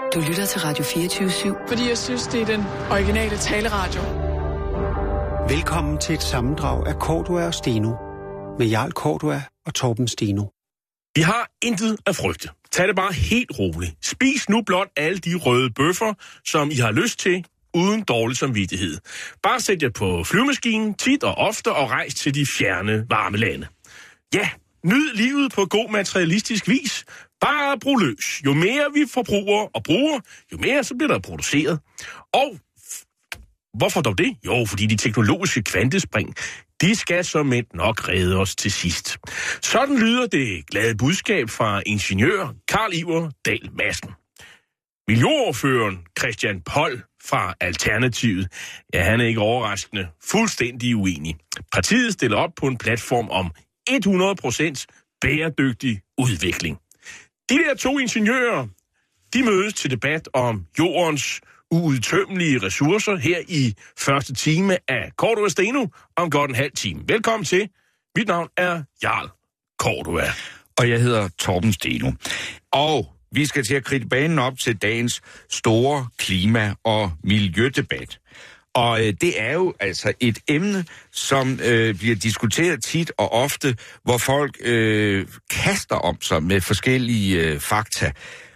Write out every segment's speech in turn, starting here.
Du lytter til Radio 24/7. Fordi jeg synes, det er den originale taleradio. Velkommen til et sammendrag af Cordua og Steno. Med Jarl Cordua og Torben Steno. Vi har intet at frygte. Tag det bare helt roligt. Spis nu blot alle de røde bøffer, som I har lyst til, uden dårlig samvittighed. Bare sæt jer på flyvemaskinen tit og ofte og rejs til de fjerne varme lande. Ja, nyd livet på god materialistisk vis. Bare brug løs. Jo mere vi forbruger og bruger, jo mere så bliver der produceret. Og hvorfor dog det? Jo, fordi de teknologiske kvantespring, de skal som nok redde os til sidst. Sådan lyder det glade budskab fra ingeniør Carl Iver Dahl Madsen. Miljøordføreren Christian Poll fra Alternativet, ja, han er ikke overraskende fuldstændig uenig. Partiet stiller op på en platform om 100% bæredygtig udvikling. De der to ingeniører, de mødes til debat om jordens uudtømmelige ressourcer her i første time af Cordua og Steno om godt en halv time. Velkommen til. Mit navn er Jarl Cordua. Og jeg hedder Torben Steno. Og vi skal til at kridte banen op til dagens store klima- og miljødebat. Og det er jo altså et emne, som bliver diskuteret tit og ofte, hvor folk kaster om sig med forskellige fakta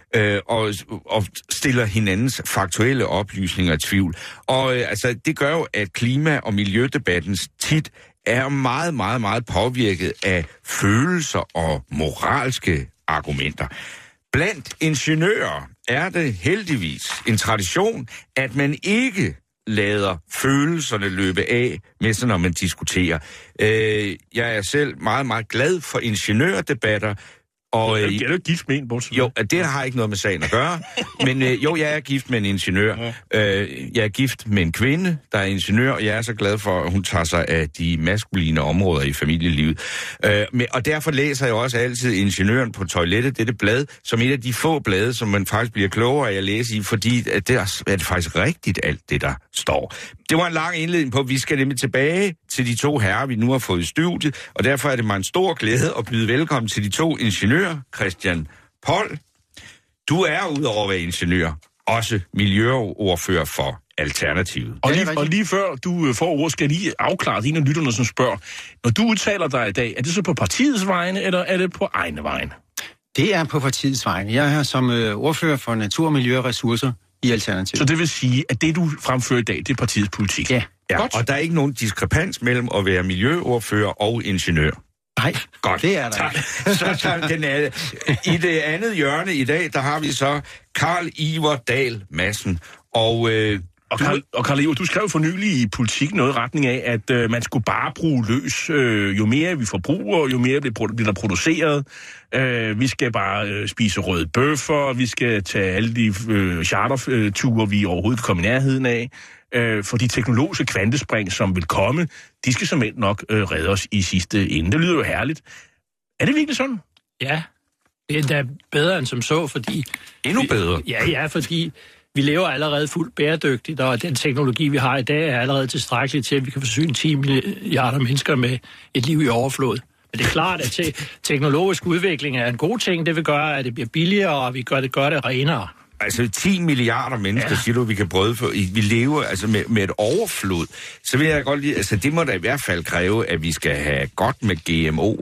og stiller hinandens faktuelle oplysninger i tvivl. Og altså, det gør jo, at klima- og miljødebatten tit er meget, meget, meget påvirket af følelser og moralske argumenter. Blandt ingeniører er det heldigvis en tradition, at man ikke lader følelserne løbe af med sig, når man diskuterer. Jeg er selv meget, meget glad for ingeniørdebatter. Og, er du gift med en, bortset? Jo, det har ikke noget med sagen at gøre. Men jo, jeg er gift med en ingeniør. Jeg er gift med en kvinde, der er ingeniør, og jeg er så glad for, at hun tager sig af de maskuline områder i familielivet. Og derfor læser jeg også altid Ingeniøren på toilettet, dette blad, som et af de få blade, som man faktisk bliver klogere af at læse i, fordi at det er faktisk rigtigt alt det, der står. Det var en lang indledning på, at vi skal nemlig tilbage til de to herrer, vi nu har fået i studiet, og derfor er det mig en stor glæde at byde velkommen til de to ingeniører. Christian Poll, du er udover at være ingeniør, også miljøordfører for Alternativet. Og lige før du får ord, skal jeg lige afklare en af lytterne, som spørger, når du udtaler dig i dag, er det så på partiets vegne, eller er det på egne vegne? Det er på partiets vegne. Jeg er her som ordfører for natur, miljø og ressourcer i Alternativet. Så det vil sige, at det du fremfører i dag, det er partiets politik? Ja. Godt. Og der er ikke nogen diskrepans mellem at være miljøordfører og ingeniør? Nej, godt. Det er der ikke. I det andet hjørne i dag, der har vi så Carl Iver Dahl Madsen. Og Carl Iver, du skrev for nylig i Politik noget i retning af, at man skulle bare bruge løs. Jo mere vi forbruger, jo mere bliver der produceret. Vi skal bare spise røde bøffer, vi skal tage alle de charterture, vi overhovedet kan komme i nærheden af. For de teknologiske kvantespring, som vil komme, de skal som nok redde os i sidste ende. Det lyder jo herligt. Er det virkelig sådan? Ja, det er da bedre end som så, fordi... Endnu bedre? Ja, fordi vi lever allerede fuldt bæredygtigt, og den teknologi, vi har i dag, er allerede tilstrækkelig til, at vi kan forsyne 10 milliarder mennesker med et liv i overflod. Men det er klart, at teknologisk udvikling er en god ting. Det vil gøre, at det bliver billigere, og vi gør det renere. Altså 10 milliarder mennesker, siger du, vi kan brøde for. Vi lever altså med et overflod. Så vil jeg godt lide, altså det må da i hvert fald kræve, at vi skal have godt med GMO.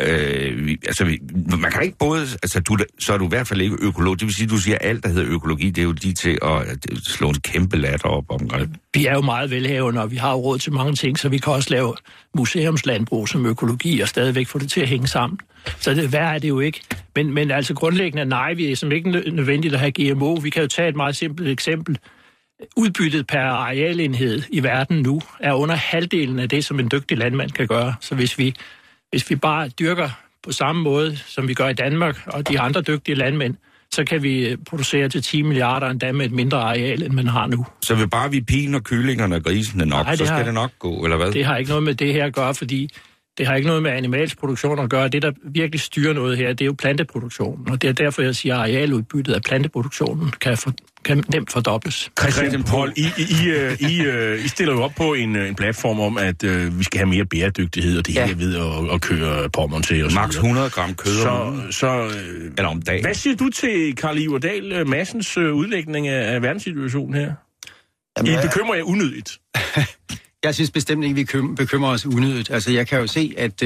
Man kan ikke både, altså så er du i hvert fald ikke økolog. Det vil sige, du siger alt, der hedder økologi, det er jo lige til at slå en kæmpe latter op omkring. Vi er jo meget velhavende, og vi har jo råd til mange ting, så vi kan også lave museumslandbrug som økologi og stadigvæk få det til at hænge sammen. Så det værre er det jo ikke. Men altså grundlæggende, nej, vi er som ikke nødvendigt at have GMO. Vi kan jo tage et meget simpelt eksempel. Udbyttet per arealenhed i verden nu er under halvdelen af det, som en dygtig landmand kan gøre. Så hvis vi bare dyrker på samme måde, som vi gør i Danmark og de andre dygtige landmænd, så kan vi producere til 10 milliarder endda med et mindre areal, end man har nu. Så vil bare vi piner kyllingerne og grisene nok, så skal det nok gå, eller hvad? Det har ikke noget med det her at gøre, fordi det har ikke noget med animalsk produktion at gøre. Det, der virkelig styrer noget her, det er jo planteproduktionen. Og det er derfor, jeg siger, at arealudbyttet af planteproduktionen kan nemt fordobles. Christian Poll, I stiller jo op på en platform om, at vi skal have mere bæredygtighed, og det her ved at køre Pommern til. Max 100 gram kød eller om dagen. Hvad siger du til Carl Iverdal Madsens udlægning af verdenssituationen her? Jamen, I bekymrer jer unødigt. Jeg synes bestemt ikke, vi bekymrer os unødigt. Altså, jeg kan jo se, at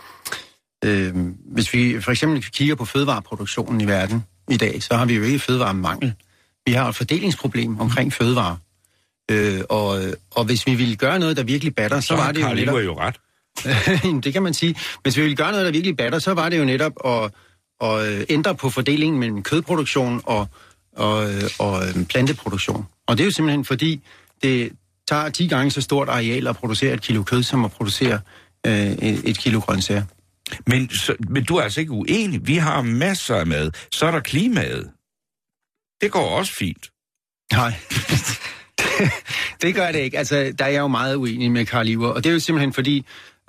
hvis vi for eksempel kigger på fødevareproduktionen i verden i dag, så har vi jo ikke fødevaremangel. Vi har et fordelingsproblem omkring fødevarer. Og hvis vi ville gøre noget, der virkelig batter, så var det jo netop... jo ret. Det kan man sige. Hvis vi ville gøre noget, der virkelig batter, så var det jo netop at ændre på fordelingen mellem kødproduktion og planteproduktion. Og det er jo simpelthen fordi, det tager 10 gange så stort areal at producere 1 kilo kød, som at producere 1 kilo grøntsager. Men du er altså ikke uenig. Vi har masser af mad. Så er der klimaet. Det går også fint. Nej, det gør det ikke. Altså, der er jeg jo meget uenig med Carl Iver, og det er jo simpelthen fordi,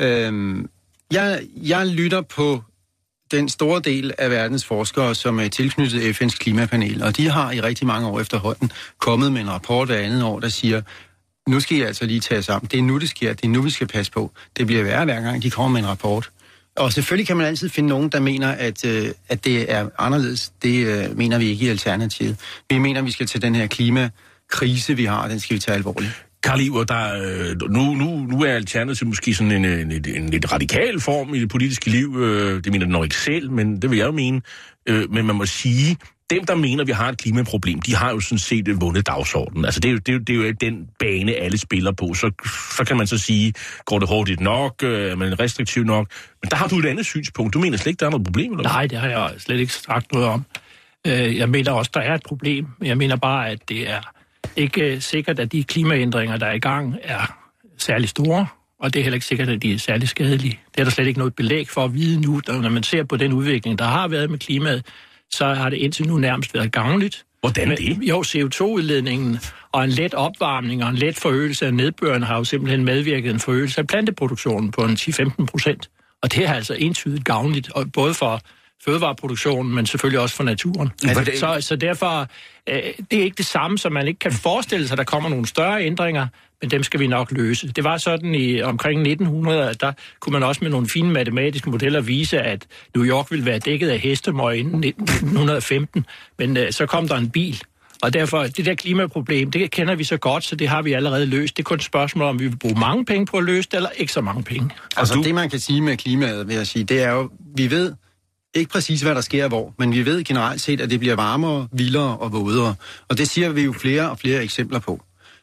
jeg lytter på den store del af verdens forskere, som er tilknyttet FN's klimapanel, og de har i rigtig mange år efterhånden kommet med en rapport hver andet år, der siger, nu skal I altså lige tage sammen. Det er nu, det sker. Det er nu, vi skal passe på. Det bliver værre hver gang, de kommer med en rapport. Og selvfølgelig kan man altid finde nogen, der mener, at det er anderledes. Det mener vi ikke i Alternativet. Vi mener, at vi skal tage den her klimakrise, vi har, den skal vi tage alvorligt. Carl Iver, nu er Alternativet måske sådan en lidt radikal form i det politiske liv. Det mener den nok ikke selv, men det vil jeg jo mene. Men man må sige, dem, der mener, at vi har et klimaproblem, de har jo sådan set vundet dagsordenen. Altså, det er jo den bane, alle spiller på. Så kan man så sige, går det hurtigt nok? Er man restriktiv nok? Men der har du et andet synspunkt. Du mener slet ikke, der er noget problem, eller? Nej, det har jeg slet ikke sagt noget om. Jeg mener også, der er et problem. Jeg mener bare, at det er ikke sikkert, at de klimaændringer, der er i gang, er særlig store. Og det er heller ikke sikkert, at de er særlig skadelige. Det er der slet ikke noget belæg for at vide nu. Når man ser på den udvikling, der har været med klimaet, så har det indtil nu nærmest været gavnligt. Hvordan det? Jo, CO2-udledningen og en let opvarmning og en let forøgelse af nedbøren har jo simpelthen medvirket en forøgelse af planteproduktionen på en 10-15%. Og det er altså entydigt gavnligt, både for fødevareproduktionen, men selvfølgelig også for naturen. Så derfor, det er ikke det samme, som man ikke kan forestille sig, at der kommer nogle større ændringer, men dem skal vi nok løse. Det var sådan i omkring 1900, at der kunne man også med nogle fine matematiske modeller vise, at New York ville være dækket af hestemøg inden 1915, men så kom der en bil. Og derfor, det der klimaproblem, det kender vi så godt, så det har vi allerede løst. Det er kun et spørgsmål, om vi vil bruge mange penge på at løse det, eller ikke så mange penge. Altså det, man kan sige med klimaet, vil jeg sige, det er jo, vi ved ikke præcis, hvad der sker hvor, men vi ved generelt set, at det bliver varmere, vildere og vådere. Og det siger vi jo flere og flere eksempler på.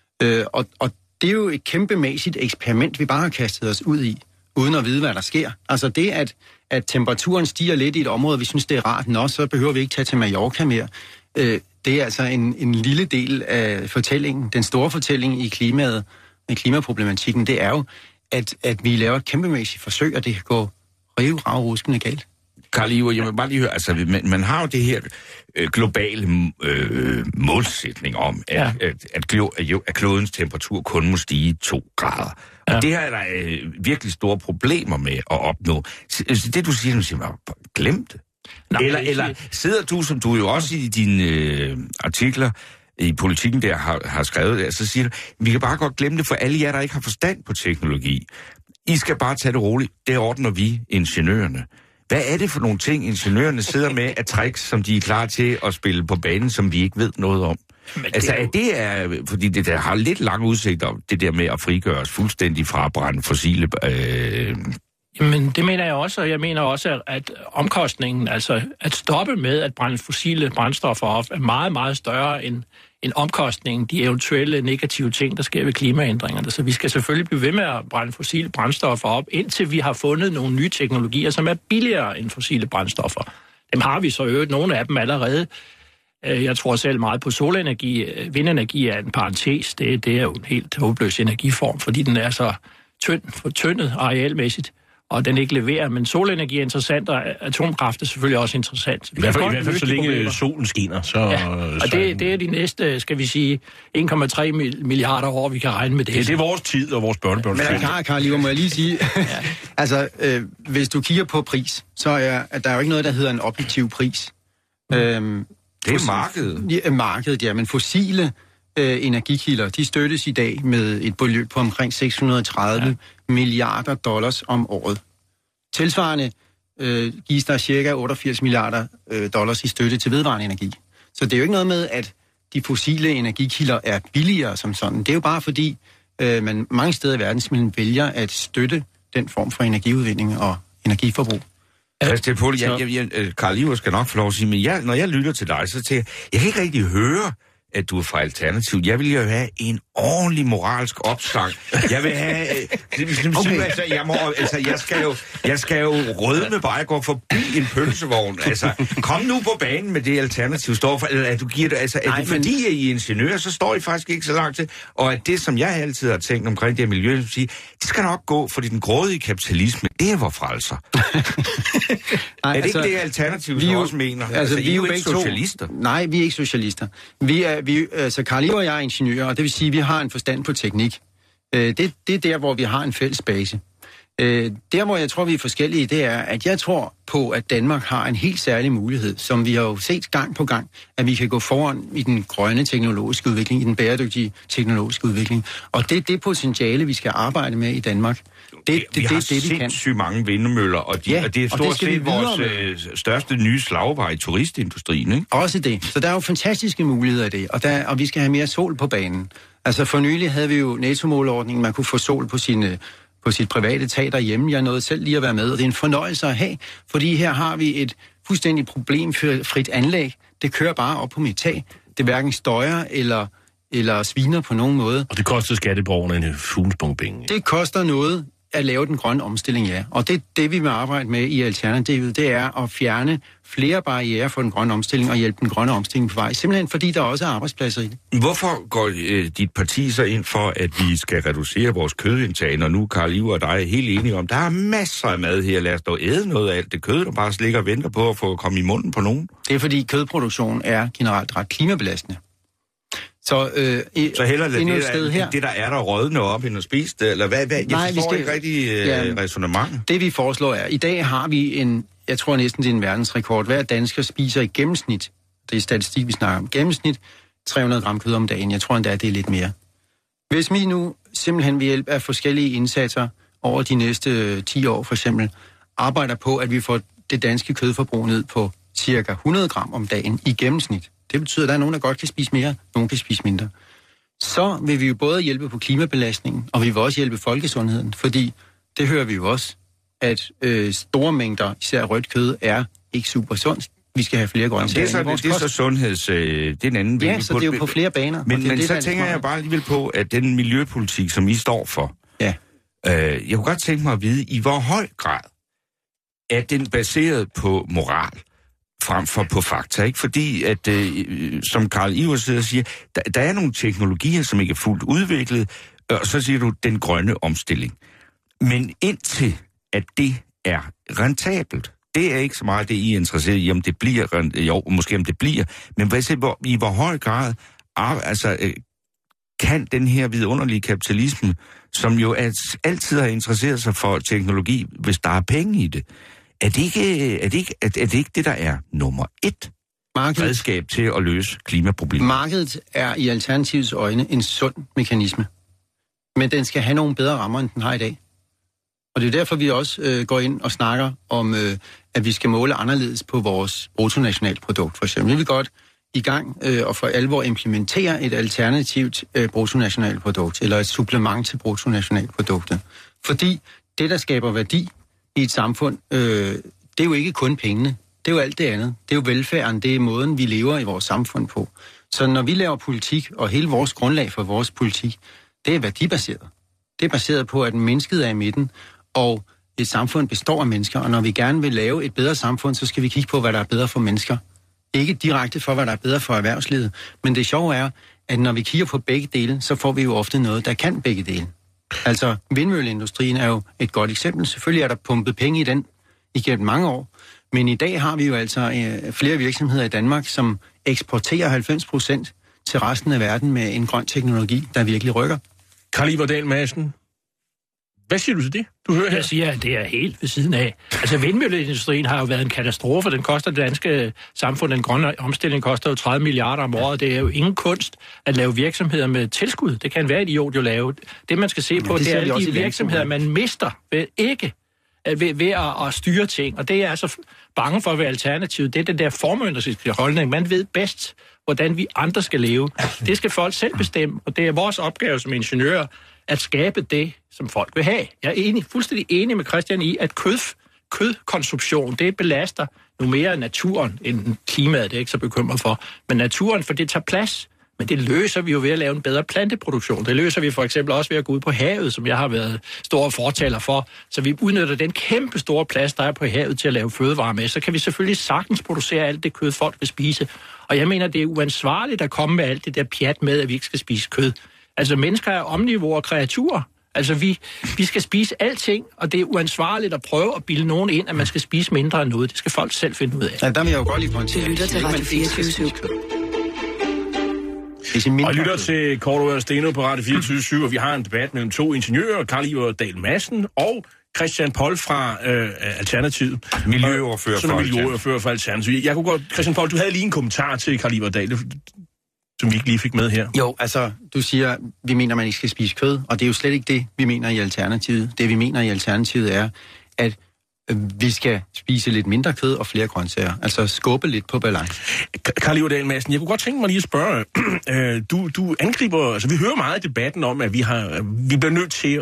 Og det er jo et kæmpemæssigt eksperiment, vi bare har kastet os ud i, uden at vide, hvad der sker. Altså det, at temperaturen stiger lidt i et område, vi synes, det er rart nok, så behøver vi ikke tage til Mallorca mere. Det er altså en lille del af fortællingen. Den store fortælling i klimaet, i klimaproblematikken, det er jo, at vi laver et kæmpemæssigt forsøg, og det kan gå rivravruskende galt. Carl Iver, jeg vil bare lige høre, altså man har jo det her globale målsætning om, at klodens temperatur kun må stige 2 grader. Og det her er der virkelig store problemer med at opnå. Så det du siger, glem det. Nej, eller sidder du, som du jo også i dine artikler i Politikken der har skrevet der, så siger du, vi kan bare godt glemme det for alle jer, der ikke har forstand på teknologi. I skal bare tage det roligt. Det ordner vi, ingeniørerne. Hvad er det for nogle ting, ingeniørerne sidder med af tricks, som de er klar til at spille på banen, som vi ikke ved noget om? Altså, fordi det der har lidt lange udsigter, det der med at frigøre os fuldstændig fra at brænde fossile... Jamen, det mener jeg også, og jeg mener også, at omkostningen, altså at stoppe med at brænde fossile brændstoffer op, er meget, meget større end omkostningen, de eventuelle negative ting, der sker ved klimaændringerne. Så vi skal selvfølgelig blive ved med at brænde fossile brændstoffer op, indtil vi har fundet nogle nye teknologier, som er billigere end fossile brændstoffer. Dem har vi så øvrigt nogle af dem allerede. Jeg tror selv meget på solenergi. Vindenergi er en parentes. Det er jo en helt håbløs energiform, fordi den er så fortyndet arealmæssigt, og den ikke leverer. Men solenergi er interessant, og atomkraft er selvfølgelig også interessant. I hvert fald så længe solen skinner. Og det er de næste, skal vi sige, 1,3 milliarder år, vi kan regne med det. Det er vores tid og vores børnebørn. Men Carl Iver, må jeg lige sige, altså, hvis du kigger på pris, så er der jo ikke noget, der hedder en objektiv pris. Det er markedet. Ja, markedet, ja, men fossile energikilder, de støttes i dag med et beløb på omkring 630 milliarder dollars om året. Tilsvarende gives der cirka 88 milliarder dollars i støtte til vedvarende energi. Så det er jo ikke noget med, at de fossile energikilder er billigere som sådan. Det er jo bare fordi, man mange steder i verden simpelthen vælger at støtte den form for energiudvinding og energiforbrug. Karl Iver skal nok få lov at sige, men når jeg lytter til dig, så tænker jeg kan ikke rigtig høre, at du er fra Alternativ. Jeg vil jo have en ordentlig moralsk opsang. Jeg vil have... Jeg skal jo rødme bare, jeg går forbi en pølsevogn. Altså, kom nu på banen med det Alternativ står for. Eller at du giver det... Altså, fordi I er ingeniører, så står I faktisk ikke så langt til. Og at det, som jeg altid har tænkt omkring det her miljø, det skal nok gå, fordi den grådige kapitalisme, det er vor frelser. Er det ikke det Alternativ, som også mener? Altså, vi er jo ikke socialister. Nej, vi er ikke socialister. Karl Iver og jeg er ingeniører, og det vil sige, at vi har en forstand på teknik. Det er der, hvor vi har en fælles base. Der, hvor jeg tror, vi er forskellige, det er, at jeg tror på, at Danmark har en helt særlig mulighed, som vi har jo set gang på gang, at vi kan gå foran i den grønne teknologiske udvikling, i den bæredygtige teknologiske udvikling. Og det er det potentiale, vi skal arbejde med i Danmark. Vi har sindssygt mange vindmøller, og det er stort set vores største nye slagvej i turistindustrien, ikke? Også det. Så der er jo fantastiske muligheder i det, og vi skal have mere sol på banen. Altså for nylig havde vi jo nettomåleordningen, man kunne få sol på sit private tag derhjemme. Jeg nåede selv lige at være med, og det er en fornøjelse at have, fordi her har vi et fuldstændig problemfrit anlæg. Det kører bare op på mit tag. Det hverken støjer eller sviner på nogen måde. Og det koster skatteborgerne en fuglesbongpenge. Det koster noget at lave den grønne omstilling, ja. Og det vi vil arbejde med i Alternativet, det er at fjerne flere barrierer for den grønne omstilling og hjælpe den grønne omstilling på vej. Simpelthen fordi der også er arbejdspladser i det. Hvorfor går dit parti så ind for, at vi skal reducere vores kødindtag, når nu Karl Iver og dig er helt enige om, der er masser af mad her, lad os dog æde noget af alt det kød, der bare ligger og venter på at få komme i munden på nogen? Det er fordi kødproduktion er generelt ret klimabelastende. Så heller det der er der rådne op end at spise det, eller hvad? Jeg forstår ikke rigtig ræsonnement. Det vi foreslår er, i dag har vi jeg tror næsten det er en verdensrekord. Hver dansker spiser i gennemsnit, det er statistik vi snakker om, gennemsnit 300 gram kød om dagen. Jeg tror endda, det er lidt mere. Hvis vi nu simpelthen ved hjælp af forskellige indsatser over de næste 10 år for eksempel, arbejder på, at vi får det danske kødforbrug ned på cirka 100 gram om dagen i gennemsnit. Det betyder, at der er nogen, der godt kan spise mere, nogen kan spise mindre. Så vil vi jo både hjælpe på klimabelastningen, og vi vil også hjælpe folkesundheden, fordi det hører vi jo også, at store mængder, især rødt kød, er ikke super sundt. Vi skal have flere grøntsager i vores kost. Det er så sundheds... det er en anden ja, så det er jo på flere baner. Men så tænker jeg bare alligevel på, at den miljøpolitik, som I står for, jeg kunne godt tænke mig at vide, i hvor høj grad er den baseret på moral frem for på fakta, ikke? Fordi, at som Karl Iver sidder og siger, der er nogle teknologier, som ikke er fuldt udviklet, og så siger du, den grønne omstilling. Men indtil, at det er rentabelt, det er ikke så meget det, I er interesseret i, om det bliver, jo, måske om det bliver, men i hvor høj grad kan den her vidunderlige kapitalisme, som jo altid har interesseret sig for teknologi, hvis der er penge i det, er det ikke det, der er nummer 1 redskab til at løse klimaproblemer? Markedet er i Alternativets øjne en sund mekanisme, men den skal have nogle bedre rammer, end den har i dag. Og det er derfor, vi også går ind og snakker om, at vi skal måle anderledes på vores bruttonationalprodukt. For eksempel vi vil godt i gang og for alvor implementere et alternativt bruttonationalprodukt, eller et supplement til bruttonationalproduktet. Fordi det, der skaber værdi i et samfund, det er jo ikke kun pengene. Det er jo alt det andet. Det er jo velfærden, det er måden, vi lever i vores samfund på. Så når vi laver politik, og hele vores grundlag for vores politik, det er værdibaseret. Det er baseret på, at mennesket er i midten, og et samfund består af mennesker, og når vi gerne vil lave et bedre samfund, så skal vi kigge på, hvad der er bedre for mennesker. Ikke direkte for, hvad der er bedre for erhvervslivet, men det sjove er, at når vi kigger på begge dele, så får vi jo ofte noget, der kan begge dele. Altså, vindmølleindustrien er jo et godt eksempel. Selvfølgelig er der pumpet penge i den igennem mange år, men i dag har vi jo altså flere virksomheder i Danmark, som eksporterer 90% til resten af verden med en grøn teknologi, der virkelig rykker. Karl Iver Dahl Madsen, Hvad siger du til det? Du hører her. Jeg siger, at det er helt ved siden af. Altså, vindmølleindustrien har jo været en katastrofe. Den koster det danske samfund, den grønne omstilling koster jo 30 milliarder om året. Det er jo ingen kunst at lave virksomheder med tilskud. Det kan være idiot jo lave. Det, man skal se på, det er alle de virksomheder, man mister ved ikke ved at styre ting. Og det er jeg så bange for ved alternativet. Det er den der formynderske holdning. Man ved bedst, hvordan vi andre skal leve. Det skal folk selv bestemme, og det er vores opgave som ingeniører at skabe det, som folk vil have. Jeg er fuldstændig enig med Christian i, at kødkonsumtion, det belaster nu mere naturen end klimaet, det er ikke så bekymret for. Men naturen, for det tager plads. Men det løser vi jo ved at lave en bedre planteproduktion. Det løser vi for eksempel også ved at gå ud på havet, som jeg har været store fortaler for. Så vi udnytter den kæmpe store plads, der er på havet til at lave fødevarer med. Så kan vi selvfølgelig sagtens producere alt det kød, folk vil spise. Og jeg mener, det er uansvarligt at komme med alt det der pjat med, at vi ikke skal spise kød. Altså, mennesker er omnivorer og kreaturer. Altså, vi skal spise alting, og det er uansvarligt at prøve at bilde nogen ind, at man skal spise mindre end noget. Det skal folk selv finde ud af. Ja, der vil jeg jo godt lige pointere. Lytter til Radio 24/7. Og lytter til Cordua og Steno på Radio 24/7, og vi har en debat mellem to ingeniører, Carl Iver Dahl Madsen og Christian Poll fra Alternativet. Miljøordfører for Alternativet. Jeg kunne godt, Christian Poll, du havde lige en kommentar til Carl Iver Dahl, som vi ikke lige fik med her. Jo, altså, du siger, vi mener, man ikke skal spise kød, og det er jo slet ikke det, vi mener i Alternativet. Det, vi mener i Alternativet, er, at vi skal spise lidt mindre kød og flere grøntsager. Altså skubbe lidt på balance. Carl Iver Dahl Madsen, jeg kunne godt tænke mig lige at spørge. Du angriber, altså vi hører meget i debatten om, at vi bliver nødt til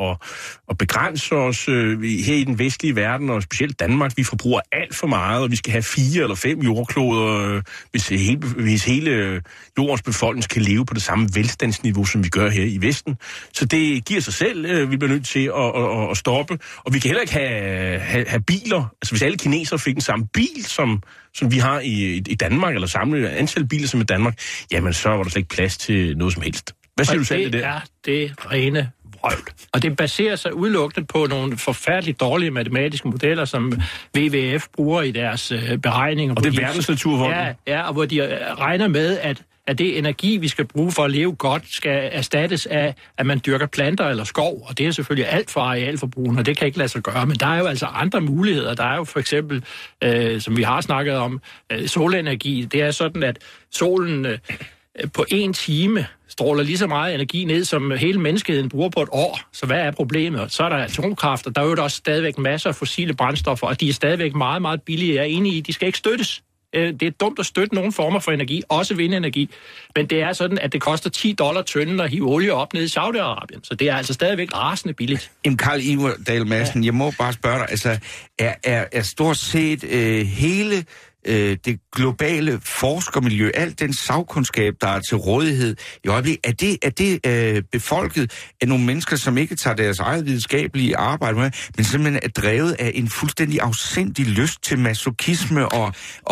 at begrænse os her i den vestlige verden, og specielt Danmark. Vi forbruger alt for meget, og vi skal have 4 eller 5 jordkloder, hvis hele jordens befolkning skal leve på det samme velstandsniveau, som vi gør her i Vesten. Så det giver sig selv, vi bliver nødt til at stoppe. Og vi kan heller ikke have biler. Altså hvis alle kinesere fik den samme bil, som vi har i Danmark, eller samme antal biler som i Danmark, jamen så var der slet ikke plads til noget som helst. Hvad siger du selv til det? Det er det rene vrøvl. Og det baserer sig udelukkende på nogle forfærdeligt dårlige matematiske modeller, som WWF bruger i deres beregninger. Og det er Verdensnaturfonden? Ja, og hvor de regner med, at det energi, vi skal bruge for at leve godt, skal erstattes af, at man dyrker planter eller skov. Og det er selvfølgelig alt for arealforbrugen, og det kan ikke lade sig gøre. Men der er jo altså andre muligheder. Der er jo for eksempel, som vi har snakket om, solenergi. Det er sådan, at solen på 1 time stråler lige så meget energi ned, som hele menneskeheden bruger på et år. Så hvad er problemet? Så er der atomkraft, og der er jo også stadigvæk masser af fossile brændstoffer, og de er stadigvæk meget, meget billige. Jeg er enig i, de skal ikke støttes. Det er dumt at støtte nogle former for energi, også vindenergi. Men det er sådan, at det koster $10 tønden at hive olie op ned i Saudi-Arabien. Så det er altså stadigvæk rasende billigt. Carl Iver Dahl Madsen, jeg må bare spørge dig, altså er stort set hele det globale forskermiljø, alt den sagkundskab, der er til rådighed i øjeblikket, er det befolket af nogle mennesker, som ikke tager deres eget videnskabelige arbejde med, men simpelthen er drevet af en fuldstændig afsindig lyst til masochisme og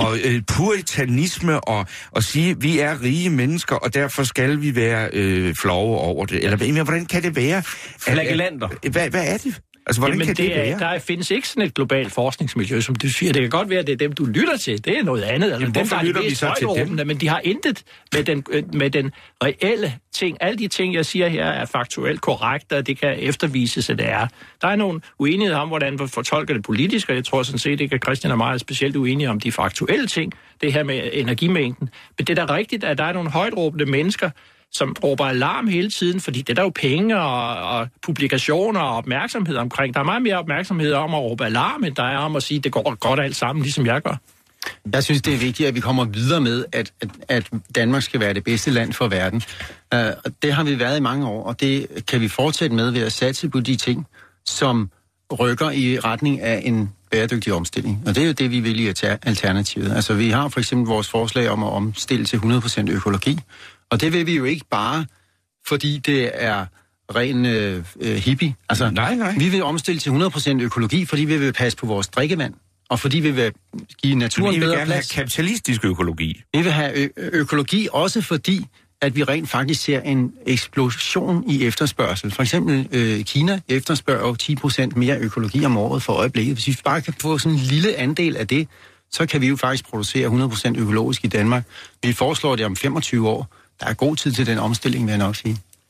puritanisme og sige, vi er rige mennesker, og derfor skal vi være flove over det. Eller hvordan kan det være? Flagellanter. Hvad er det? Altså, hvordan kan det være? Der findes ikke sådan et globalt forskningsmiljø, som du siger. Det kan godt være, at det er dem, du lytter til. Det er noget andet. Altså, jamen, hvorfor lytter vi så til dem? Men de har intet med den reelle ting. Alle de ting, jeg siger her, er faktuelt korrekte, og det kan eftervises, at det er. Der er nogle uenigheder om, hvordan man fortolker det politisk, og jeg tror sådan set ikke, at Christian er meget specielt uenig om de faktuelle ting. Det her med energimængden. Men det er da rigtigt, at der er nogle højtråbende mennesker, som råber alarm hele tiden, fordi det er der jo penge og publikationer og opmærksomhed omkring. Der er meget mere opmærksomhed om at råbe alarm, end der er om at sige, at det går godt alt sammen, ligesom jeg gør. Jeg synes, det er vigtigt, at vi kommer videre med, at Danmark skal være det bedste land for verden. Og det har vi været i mange år, og det kan vi fortsætte med ved at satse på de ting, som rykker i retning af en bæredygtig omstilling. Og det er jo det, vi vil i Alternativet. Altså, vi har for eksempel vores forslag om at omstille til 100% økologi. Og det vil vi jo ikke bare, fordi det er ren hippie. Altså, nej. Vi vil omstille til 100% økologi, fordi vi vil passe på vores drikkevand. Og fordi vi vil give naturen bedre plads. Vi vil gerne have kapitalistisk økologi. Vi vil have økologi også fordi, at vi rent faktisk ser en eksplosion i efterspørgsel. For eksempel Kina efterspørger jo 10% mere økologi om året for øjeblikket. Hvis vi bare kan få sådan en lille andel af det, så kan vi jo faktisk producere 100% økologisk i Danmark. Vi foreslår det om 25 år. Der er god tid til den omstilling, vil jeg nok sige.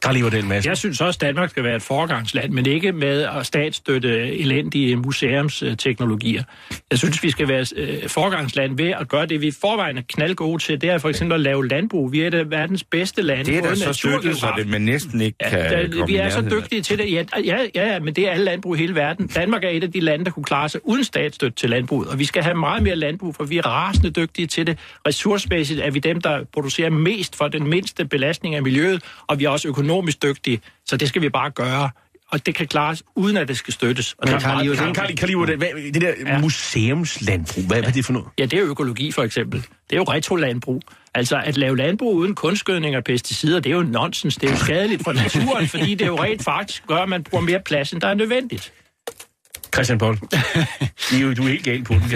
Karl Iverdal Madsen. Jeg synes også, at Danmark skal være et foregangsland, men ikke med at statsstøtte elendige museumsteknologier. Jeg synes, vi skal være foregangsland ved at gøre det, vi i forvejen er knaldgode til. Det er for eksempel at lave landbrug. Vi er det verdens bedste land. Det er da så støttet, så det man næsten ikke kan komme vi er så dygtige til det. Ja, men det er alle landbrug i hele verden. Danmark er et af de lande, der kunne klare sig uden statsstøtte til landbruget, og vi skal have meget mere landbrug, for vi er rasende dygtige til det. Ressourcemæssigt er vi dem, der producerer mest for den mindste belastning af miljøet, og vi er også økonomisk dygtige, så det skal vi bare gøre. Og det kan klares, uden at det skal støttes. Og det der museumslandbrug, hvad er det for noget? Ja, det er økologi for eksempel. Det er jo retrolandbrug. Altså at lave landbrug uden kunstgødning og pesticider, det er jo nonsens. Det er jo skadeligt for naturen, fordi det jo rent faktisk gør, at man bruger mere plads, end der er nødvendigt. Christian Poll, du er helt galt på den.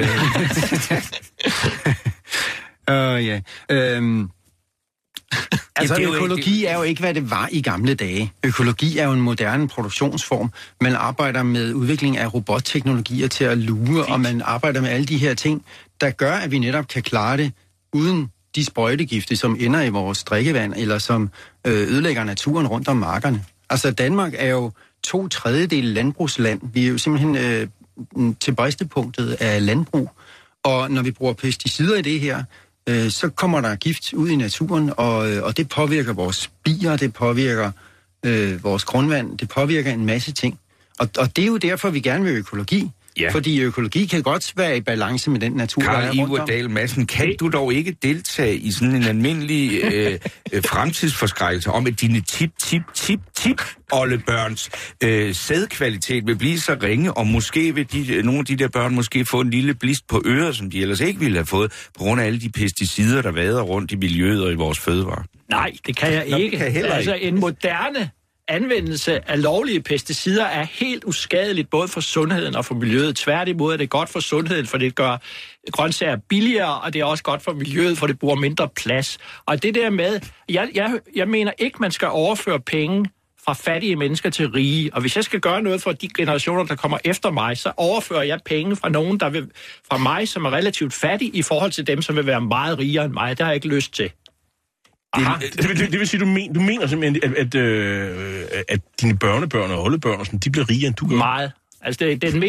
Altså, økologi er jo ikke, hvad det var i gamle dage. Økologi er jo en moderne produktionsform. Man arbejder med udvikling af robotteknologier til at luge, og man arbejder med alle de her ting, der gør, at vi netop kan klare det uden de sprøjtegifte, som ender i vores drikkevand, eller som ødelægger naturen rundt om markerne. Altså, Danmark er jo 2/3 landbrugsland. Vi er jo simpelthen til bristepunktet af landbrug. Og når vi bruger pesticider i det her, så kommer der gift ud i naturen, og det påvirker vores bier, det påvirker vores grundvand, det påvirker en masse ting. Og det er jo derfor, vi gerne vil økologi. Ja. Fordi økologi kan godt være i balance med den natur, der er rundt om. Karl Iverdal Madsen, kan du dog ikke deltage i sådan en almindelig fremtidsforskrækkelse om, at dine oldebørns sædkvalitet vil blive så ringe, og måske vil nogle af de der børn måske få en lille blist på øret, som de ellers ikke ville have fået, på grund af alle de pesticider, der vader rundt i miljøet og i vores fødevarer? Nej, det kan jeg ikke. Altså en moderne anvendelse af lovlige pesticider er helt uskadeligt, både for sundheden og for miljøet. Tværtimod er det godt for sundheden, for det gør grøntsager billigere, og det er også godt for miljøet, for det bruger mindre plads. Og det der med, jeg mener ikke, man skal overføre penge fra fattige mennesker til rige. Og hvis jeg skal gøre noget for de generationer, der kommer efter mig, så overfører jeg penge fra nogen, der vil, fra mig, som er relativt fattig, i forhold til dem, som vil være meget rigere end mig. Det har jeg ikke lyst til. Det vil sige, du mener simpelthen, at dine børnebørn og oldebørn, de bliver rigere, end du gør? Meget. Altså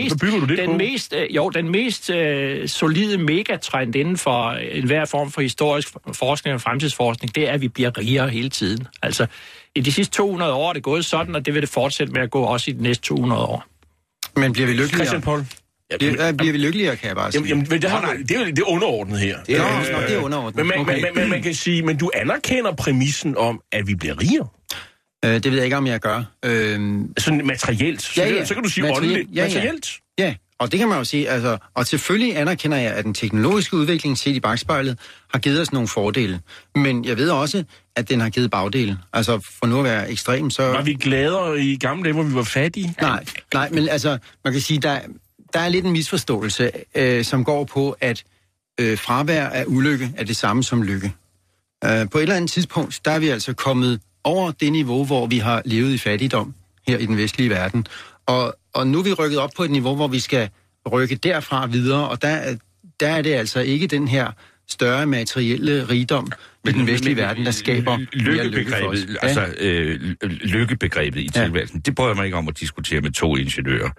den mest solide megatrend inden for enhver form for historisk forskning og fremtidsforskning, det er, at vi bliver rigere hele tiden. Altså i de sidste 200 år er det gået sådan, og det vil det fortsætte med at gå også i de næste 200 år. Men bliver vi lykkeligere? Christian Poll. Bliver vi lykkeligere, kan jeg bare sige. Jamen, det er underordnet her. Det er underordnet. Men man kan sige, men du anerkender præmissen om, at vi bliver rigere? Det ved jeg ikke, om jeg gør. Sådan materielt? Så kan du sige åndeligt. Materielt? Ja, og det kan man jo sige. Altså, og selvfølgelig anerkender jeg, at den teknologiske udvikling set i bagspejlet har givet os nogle fordele. Men jeg ved også, at den har givet bagdele. Altså, for nu at være ekstrem, så... Var vi gladere i gamle dage, hvor vi var fattige? Nej, men altså, man kan sige, der er lidt en misforståelse, som går på, at fravær af ulykke er det samme som lykke. På et eller andet tidspunkt, der er vi altså kommet over det niveau, hvor vi har levet i fattigdom her i den vestlige verden. Og nu er vi rykket op på et niveau, hvor vi skal rykke derfra videre, og der er det altså ikke den her større materielle rigdom i den vestlige verden, der skaber lykkebegrebet, lykkebegrebet i tilværelsen. Det prøver man ikke om at diskutere med 2 ingeniører.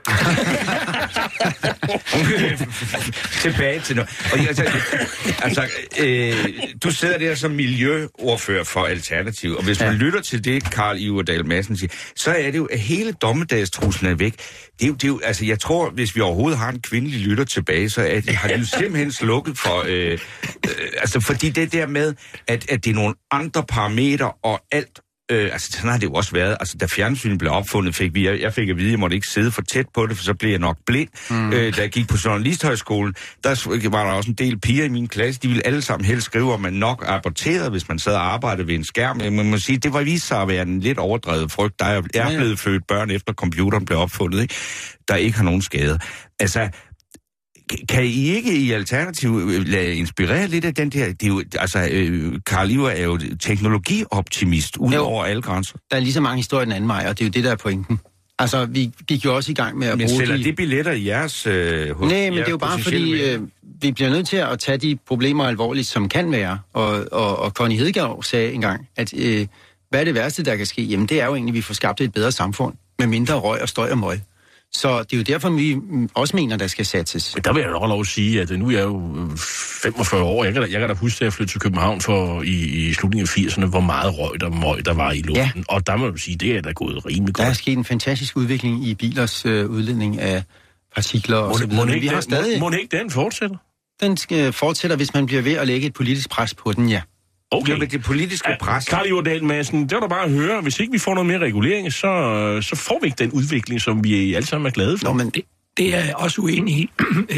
Tilbage til noget. Du sidder der som miljøordfører for Alternativ, og hvis man lytter til det, Karl Iverdal Madsen siger, så er det jo, at hele dommedagstruslen er væk. Det er jo, altså, jeg tror, hvis vi overhovedet har en kvindelig lytter tilbage, så har de jo simpelthen slukket for... fordi det der med, at det er nogle andre parametre og alt. Sådan har det jo også været. Altså, da fjernsynet blev opfundet, jeg fik at vide, at jeg måtte ikke sidde for tæt på det, for så blev jeg nok blind. Da jeg gik på journalisthøjskolen, der var der også en del piger i min klasse, de ville alle sammen helst skrive, om man nok aborterede, hvis man sad og arbejdede ved en skærm. Man må sige, det var vist sig at være en lidt overdrevet frygt. Der er blevet født børn, efter computeren blev opfundet, ikke? Der ikke har nogen skader. Altså, kan I ikke i Alternativ lade inspirere lidt af den der? Det er jo, Karl Iver er jo teknologioptimist ud over alle grænser. Der er lige så mange historier den anden vej, og det er jo det, der er pointen. Altså, vi gik jo også i gang med at bruge de... Men sælger de billetter i jeres... Nej, men det er jo bare fordi, vi bliver nødt til at tage de problemer alvorligt, som kan være. Og Connie Hedegaard sagde engang, at hvad er det værste, der kan ske? Jamen, det er jo egentlig, at vi får skabt et bedre samfund med mindre røg og støj og møg. Så det er jo derfor, vi også mener, der skal satses. Men der vil jeg nok lov at sige, at nu er jeg jo 45 år. Jeg kan da huske, at jeg flyttede til København i slutningen af 80'erne, hvor meget røg og møg der var i luften. Ja. Og der må man sige, det er da gået rimelig godt. Der er sket en fantastisk udvikling i bilers udledning af partikler og så videre. Må ikke den fortsætter? Den fortsætter, hvis man bliver ved at lægge et politisk pres på den, ja. Okay. Med det politiske pres. Karl Jordal Madsen, det var da bare at høre. Hvis ikke vi får noget mere regulering, så får vi ikke den udvikling, som vi alle sammen er glade for. Nå, men det er jeg også uenig i.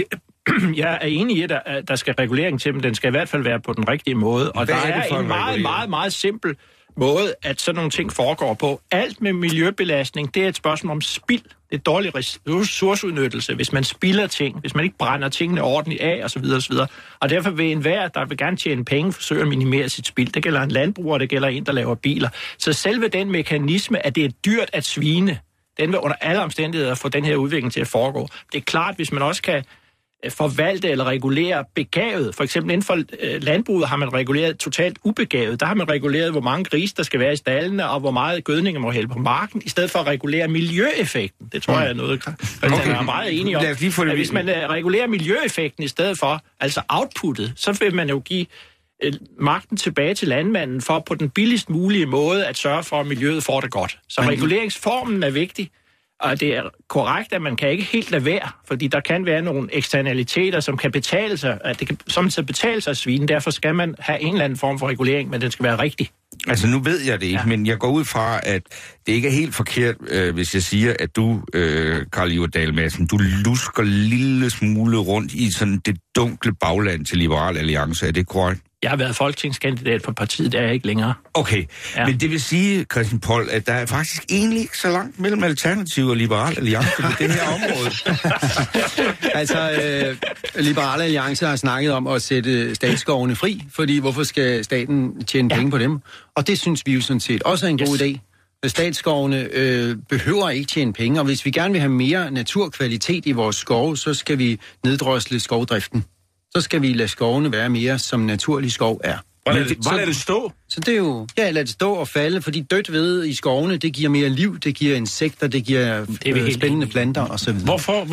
Jeg er enig i, at der skal regulering til, men den skal i hvert fald være på den rigtige måde. Og der er en meget, meget simpel måde, at sådan nogle ting foregår på. Alt med miljøbelastning, det er et spørgsmål om spild. Det er dårlig ressourceudnyttelse, hvis man spilder ting, hvis man ikke brænder tingene ordentligt af, osv. osv. Og derfor vil enhver, der vil gerne tjene penge, forsøge at minimere sit spild. Det gælder en landbruger, det gælder en, der laver biler. Så selve den mekanisme, at det er dyrt at svine, den vil under alle omstændigheder få den her udvikling til at foregå. Det er klart, hvis man også kan forvalte eller regulere begavet. For eksempel inden for landbruget har man reguleret totalt ubegavet. Der har man reguleret, hvor mange grise der skal være i stallene, og hvor meget gødning må hælde på marken, i stedet for at regulere miljøeffekten. Det tror jeg er noget, jeg er meget enig om. At hvis man regulerer miljøeffekten i stedet for, altså outputtet, så vil man jo give magten tilbage til landmanden for på den billigst mulige måde at sørge for, at miljøet får det godt. Så reguleringsformen er vigtig. Og det er korrekt, at man kan ikke helt lade være, fordi der kan være nogle eksternaliteter, som kan betale sig, som så betale sig at svine. Derfor skal man have en eller anden form for regulering, men den skal være rigtig. Altså nu ved jeg det ikke, men jeg går ud fra, at det ikke er helt forkert, hvis jeg siger, at du, Karl Jordal Madsen, du lusker lille smule rundt i sådan det dunkle bagland til Liberal Alliance. Er det korrekt? Jeg har været folketingskandidat for partiet, der er ikke længere. Okay, ja. Men det vil sige, Christian Poll, at der er faktisk egentlig ikke så langt mellem Alternativ og Liberal Alliance på det her område. Altså, Liberal Alliance har snakket om at sætte statsskovene fri, fordi hvorfor skal staten tjene penge på dem? Og det synes vi jo sådan set også er en god idé. Statsskovene behøver ikke tjene penge, og hvis vi gerne vil have mere naturkvalitet i vores skove, så skal vi neddrosle skovdriften. Så skal vi lade skovene være mere, som naturlig skov er. Hvor lader det stå? Så det er jo, lad det stå og falde, fordi dødt ved i skovene, det giver mere liv, det giver insekter, det giver spændende planter osv. Hvorfor?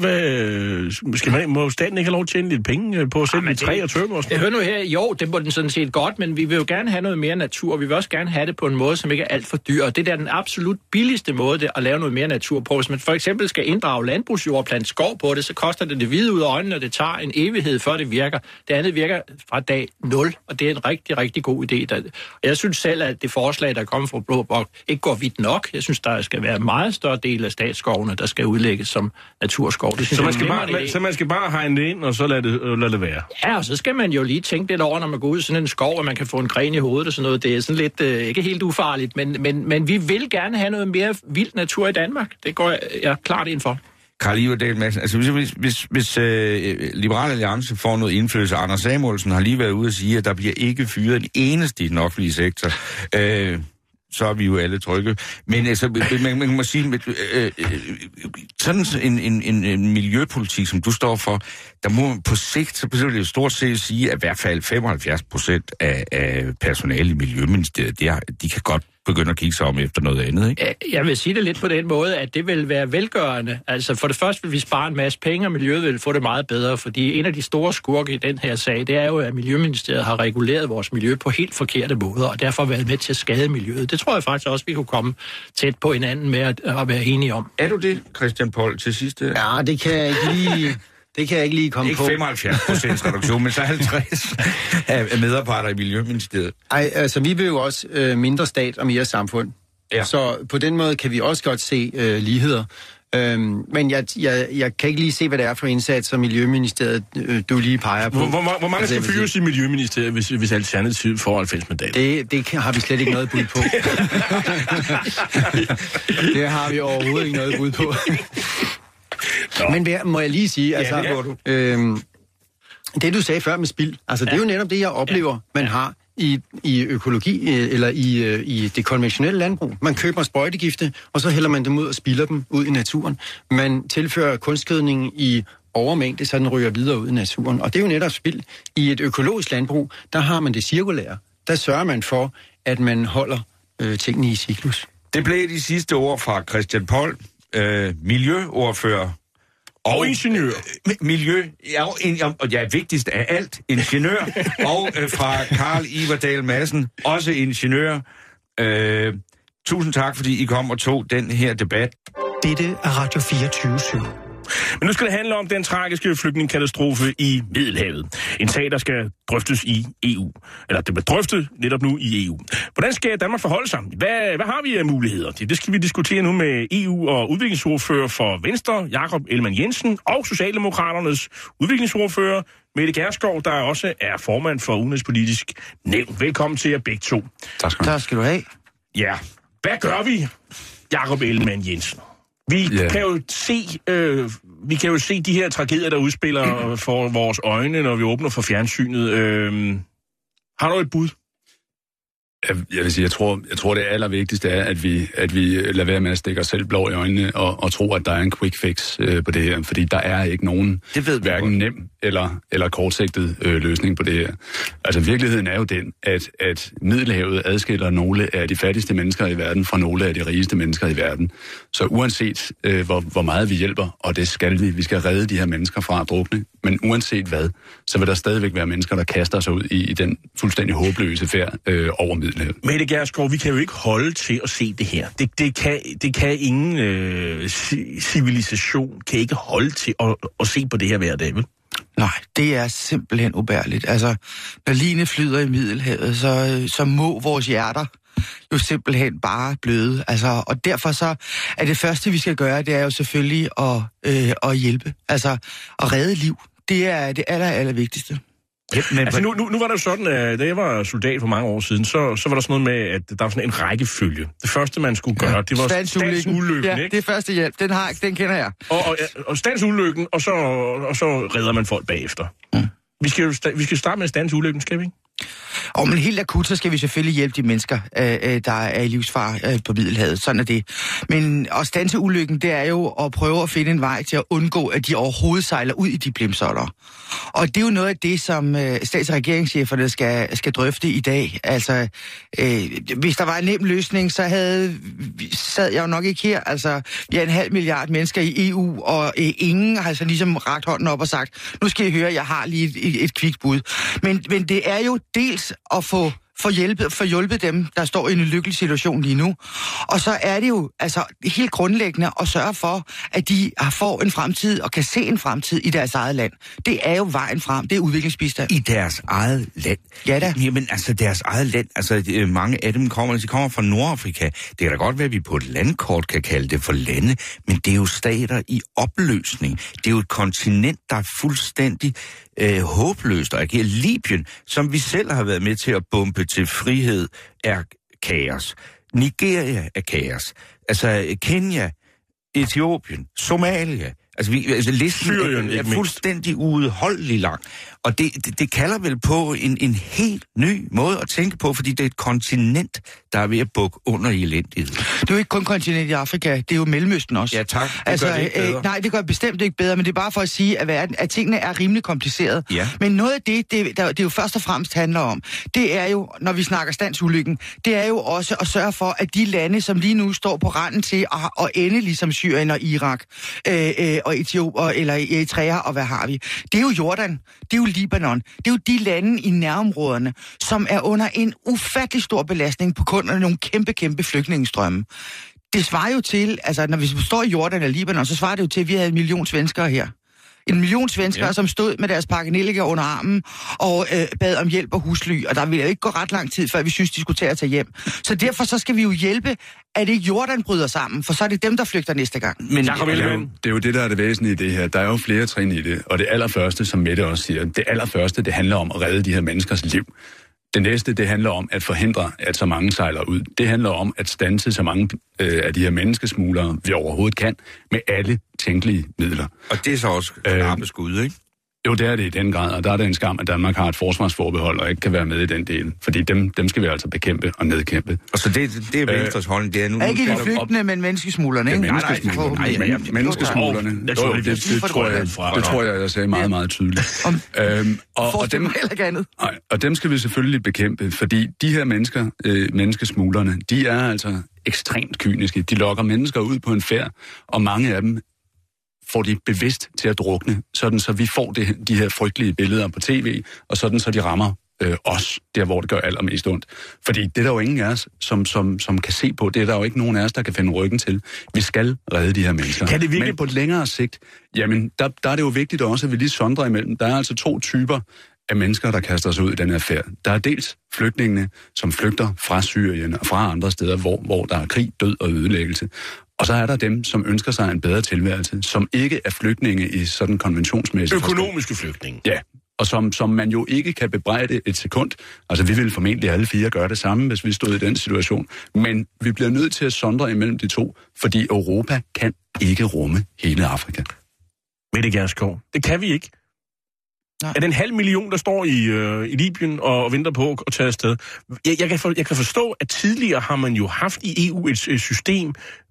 Må staten ikke have lov at tjene lidt penge på at sætte lidt træ og tømmer? Jeg hører nu her, jo, det må den sådan set godt, men vi vil jo gerne have noget mere natur. Vi vil også gerne have det på en måde, som ikke er alt for dyr. Og det er den absolut billigste måde at lave noget mere natur på. Hvis man for eksempel skal inddrage landbrugsjord og plante skov på det, så koster det hvide ud af øjnene, og det tager en evighed, før det virker. Det andet virker fra dag 0, og det er en rigtig, rigtig god idé. Jeg synes selv, at det forslag, der kommer fra Blå Blok, ikke går vidt nok. Jeg synes, der skal være en meget større del af statsskovene, der skal udlægges som naturskov. Det synes så man skal bare hegne det ind, og så lade det være? Ja, og så skal man jo lige tænke lidt over, når man går ud i sådan en skov, og man kan få en gren i hovedet og sådan noget. Det er sådan lidt ikke helt ufarligt, men vi vil gerne have noget mere vild natur i Danmark. Det går jeg klart ind for. Karl Jordal Madsen, altså hvis Liberal Alliance får noget indflydelse, Anders Samuelsen har lige været ude at sige, at der bliver ikke fyret en eneste i den offentlige sektor, så er vi jo alle trygge. Men altså, man må sige, sådan en miljøpolitik, som du står for, der må på sigt, så vil det stort set sige, at i hvert fald 75% af personale i Miljøministeriet, de kan godt begynde at kigge sig om efter noget andet, ikke? Jeg vil sige det lidt på den måde, at det vil være velgørende. Altså for det første vil vi spare en masse penge, og miljøet vil få det meget bedre, fordi en af de store skurke i den her sag, det er jo, at Miljøministeriet har reguleret vores miljø på helt forkerte måder, og derfor været med til at skade miljøet. Det tror jeg faktisk også, vi kunne komme tæt på hinanden med at være enige om. Er du det, Christian Poll, til sidste? Ja, det kan jeg ikke lige... Det kan jeg ikke lige komme på. Ikke 75% reduktion, men så 50 af medarbejdere i Miljøministeriet. Ej, altså vi vil jo også mindre stat og mere samfund. Ja. Så på den måde kan vi også godt se ligheder. Men jeg kan ikke lige se, hvad det er for indsatser Miljøministeriet, du lige peger på. Hvor mange skal fyres i Miljøministeriet, hvis Alternativet får 90 mandater? Det har vi slet ikke noget bud på. Det har vi overhovedet ikke noget bud på. Men må jeg lige sige, altså, det du sagde før med spild, altså det er jo netop det, jeg oplever, man har i økologi, eller i det konventionelle landbrug. Man køber sprøjtegifte, og så hælder man dem ud og spilder dem ud i naturen. Man tilfører kunstgødning i overmængde, så den ryger videre ud i naturen. Og det er jo netop spild. I et økologisk landbrug, der har man det cirkulære. Der sørger man for, at man holder tingene i cyklus. Det blev de sidste ord fra Christian Poll, miljøordfører. Og ingeniør. Vigtigst af alt, ingeniør. Og fra Carl Iverdal Madsen, også ingeniør. Tusind tak, fordi I kom og tog den her debat. Dette er Radio 24/7. Men nu skal det handle om den tragiske flygtningekatastrofe i Middelhavet. En sag, der skal drøftes i EU. Eller det bliver drøftet netop nu i EU. Hvordan skal Danmark forholde sig? Hvad har vi af muligheder? Det skal vi diskutere nu med EU- og udviklingsordfører for Venstre, Jakob Ellemann-Jensen, og Socialdemokraternes udviklingsordfører, Mette Gjerskov, der også er formand for Udenrigspolitisk Nævn. Velkommen til jer begge to. Tak skal du have. Ja, hvad gør vi, Jakob Ellemann-Jensen? Vi kan jo se de her tragedier, der udspiller for vores øjne, når vi åbner for fjernsynet. Har du et bud? Jeg vil sige, jeg tror det allervigtigste er, at vi lader være med at stikke os selv blå i øjnene og tro, at der er en quick fix på det her. Fordi der er ikke nogen hverken nem eller kortsigtet løsning på det her. Altså virkeligheden er jo den, at Middelhavet adskiller nogle af de fattigste mennesker i verden fra nogle af de rigeste mennesker i verden. Så uanset hvor meget vi hjælper, og det skal vi skal redde de her mennesker fra at drukne, men uanset hvad, så vil der stadigvæk være mennesker, der kaster sig ud i den fuldstændig håbløse færd over Middelhavet. Mette Gjerskov, vi kan jo ikke holde til at se det her. Det kan ingen civilisation kan ikke holde til at se på det her hver dag, vel? Nej, det er simpelthen ubærligt. Altså, når ligene flyder i Middelhavet, så må vores hjerter jo simpelthen bare bløde. Altså, og derfor så er det første, vi skal gøre, det er jo selvfølgelig at hjælpe. Altså, at redde liv. Det er det aller vigtigste. Altså nu var det jo sådan, at da jeg var soldat for mange år siden, så var der sådan noget med, at der var sådan en rækkefølge. Det første, man skulle gøre, det var standsulykken, ja, ikke? det er første hjælp. Den kender jeg. Og standsulykken, og så redder man folk bagefter. Mm. Vi skal starte med standsulykken, skal vi ikke? Men helt akut, så skal vi selvfølgelig hjælpe de mennesker, der er i livsfare på Middelhavet. Sådan er det. Men at standse ulykken, det er jo at prøve at finde en vej til at undgå, at de overhovedet sejler ud i de blimsoller. Og det er jo noget af det, som stats- og regeringscheferne skal drøfte i dag. Altså, hvis der var en nem løsning, så sad jeg jo nok ikke her. Altså, vi er 500 milliarder mennesker i EU, og ingen har så ligesom rakt hånden op og sagt, nu skal I høre, jeg har lige et kvikt bud. Men det er jo dels at få hjulpet dem, der står i en ulykkelig situation lige nu. Og så er det jo altså helt grundlæggende at sørge for, at de får en fremtid og kan se en fremtid i deres eget land. Det er jo vejen frem. Det er udviklingsbistand. I deres eget land? Ja da. Jamen altså deres eget land, altså mange af dem kommer fra Nordafrika. Det kan da godt være, at vi på et landkort kan kalde det for lande, men det er jo stater i opløsning. Det er jo et kontinent, der er fuldstændig håbløst at agere. Libyen, som vi selv har været med til at bombe til frihed, er kaos. Nigeria er kaos. Altså Kenya, Etiopien, Somalia. Altså listen Syrien, er fuldstændig uudholdelig lang. Og det kalder vel på en helt ny måde at tænke på, fordi det er et kontinent, der er ved at bukke under i elendighed. Det er jo ikke kun kontinent i Afrika, det er jo Mellemøsten også. Ja tak, det gør det ikke bedre. Nej, det gør bestemt ikke bedre, men det er bare for at sige, at tingene er rimelig komplicerede. Ja. Men noget af det jo først og fremmest handler om, det er jo, når vi snakker standsulykken, det er jo også at sørge for, at de lande, som lige nu står på randen til at ende ligesom Syrien og Irak, og Etiopien, eller Eritrea, og hvad har vi? Det er jo Jordan, det er jo Libanon, det er jo de lande i nærområderne, som er under en ufattelig stor belastning på grund af nogle kæmpe flygtningestrømme. Det svarer jo til, altså når vi står i Jordan eller Libanon, så svarer det jo til, at vi havde 1 million svenskere her. 1 million svenskere, som stod med deres pakkenelliker under armen og bad om hjælp og husly. Og der ville jo ikke gå ret lang tid, før vi synes, de skulle tage hjem. Så derfor så skal vi jo hjælpe, at ikke Jordan bryder sammen, for så er det dem, der flygter næste gang. Men det er jo det, der er det væsentlige i det her. Der er jo flere trin i det. Og det allerførste, som Mette også siger, det handler om at redde de her menneskers liv. Det næste, det handler om at forhindre, at så mange sejler ud. Det handler om at standse så mange af de her menneskesmuglere, vi overhovedet kan, med alle tænkelige midler. Og det er så også knappe skud, ikke? Jo, det er det i den grad, og der er det en skam, at Danmark har et forsvarsforbehold og ikke kan være med i den del. Fordi dem skal vi altså bekæmpe og nedkæmpe. Og så det er Venstres holdning, det er nu... Ikke de flygtende, men menneskesmuglerne, ikke? Ja, menneskesmuglerne. Det tror jeg sagde meget, meget tydeligt. Og dem skal vi selvfølgelig bekæmpe, fordi de her mennesker, menneskesmuglerne, de er altså ekstremt kyniske. De lokker mennesker ud på en færd, og mange af dem får de bevidst til at drukne, sådan så vi får de her frygtelige billeder på tv, og sådan så de rammer os, der hvor det gør allermest ondt. Fordi det er der jo ingen af os, som kan se på. Det er der jo ikke nogen af os, der kan finde ryggen til. Vi skal redde de her mennesker. Kan det virkelig? Men på længere sigt, jamen, der er det jo vigtigt også, at vi lige sondrer imellem. Der er altså 2 typer af mennesker, der kaster sig ud i den her færd. Der er dels flygtningene, som flygter fra Syrien og fra andre steder, hvor der er krig, død og ødelæggelse. Og så er der dem, som ønsker sig en bedre tilværelse, som ikke er flygtninge i sådan konventionsmæssigt økonomiske flygtninge. Ja, og som man jo ikke kan bebrejde et sekund. Altså, vi vil formentlig alle 4 gøre det samme, hvis vi stod i den situation. Men vi bliver nødt til at sondre imellem de 2, fordi Europa kan ikke rumme hele Afrika. Mette Gjerskov, det kan vi ikke. Nej. Er det 500.000, der står i Libyen og venter på at tage afsted? Jeg kan forstå, at tidligere har man jo haft i EU et system,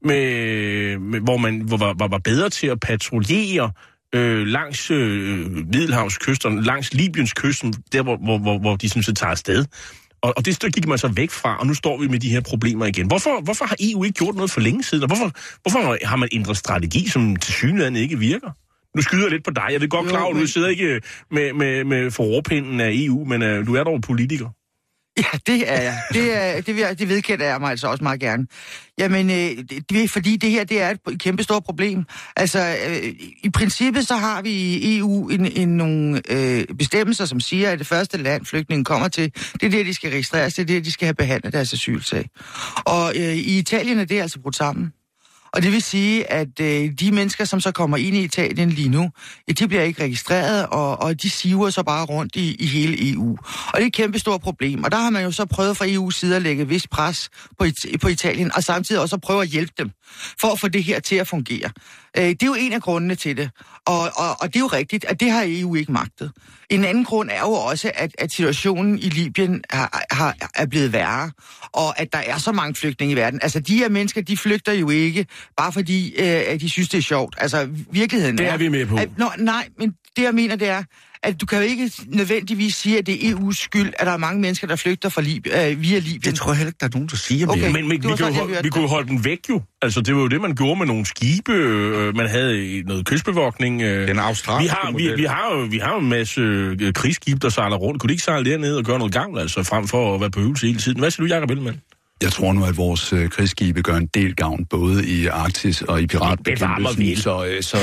hvor man var bedre til at patruljere langs Middelhavskysterne, langs Libyens kysten, der hvor de sådan set tager afsted. Og det gik man så væk fra, og nu står vi med de her problemer igen. Hvorfor har EU ikke gjort noget for længe siden? Og hvorfor har man ændret strategi, som tilsyneladende ikke virker? Nu skyder jeg lidt på dig. Jeg ved godt klar, at du sidder ikke med forrådpinden af EU, men du er dog politiker. Ja, det er jeg. Det vedkender jeg mig altså også meget gerne. Jamen, det er fordi det her, det er et kæmpe stort problem. Altså, i princippet så har vi i EU nogle bestemmelser, som siger, at det første land, flygtningen kommer til, det er det, de skal registreres, det er det, de skal have behandlet deres asylsag. Og i Italien er det altså brudt sammen. Og det vil sige, at de mennesker, som så kommer ind i Italien lige nu, de bliver ikke registreret, og de siver så bare rundt i hele EU. Og det er et kæmpe stort problem. Og der har man jo så prøvet fra EU's side at lægge vist pres på Italien, og samtidig også prøve at hjælpe dem, for at få det her til at fungere. Det er jo en af grundene til det. Og det er jo rigtigt, at det har EU ikke magtet. En anden grund er jo også, at situationen i Libyen er blevet værre, og at der er så mange flygtninge i verden. Altså, de her mennesker, de flygter jo ikke, bare fordi at de synes, det er sjovt. Altså, virkeligheden det er vi med på. Nej, men det jeg mener, det er, at du kan jo ikke nødvendigvis sige, at det er EU's skyld, at der er mange mennesker, der flygter fra via Libyen. Det tror jeg heller ikke, der er nogen, der siger mere. Okay, men vi kunne holde den væk jo. Altså, det var jo det, man gjorde med nogle skibe. Man havde noget kystbevogtning. Den australske vi har jo en masse krigsskibe, der sejler rundt. Kunne de ikke sejle dernede og gøre noget gavn, altså, frem for at være på øvelse hele tiden? Hvad siger du, Jacob Ellemann? Jeg tror nu, at vores krigsskibe gør en del gavn, både i Arktis og i piratbekæmpelsen. Så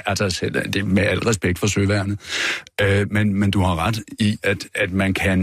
med al respekt for søværnet. Men du har ret i, at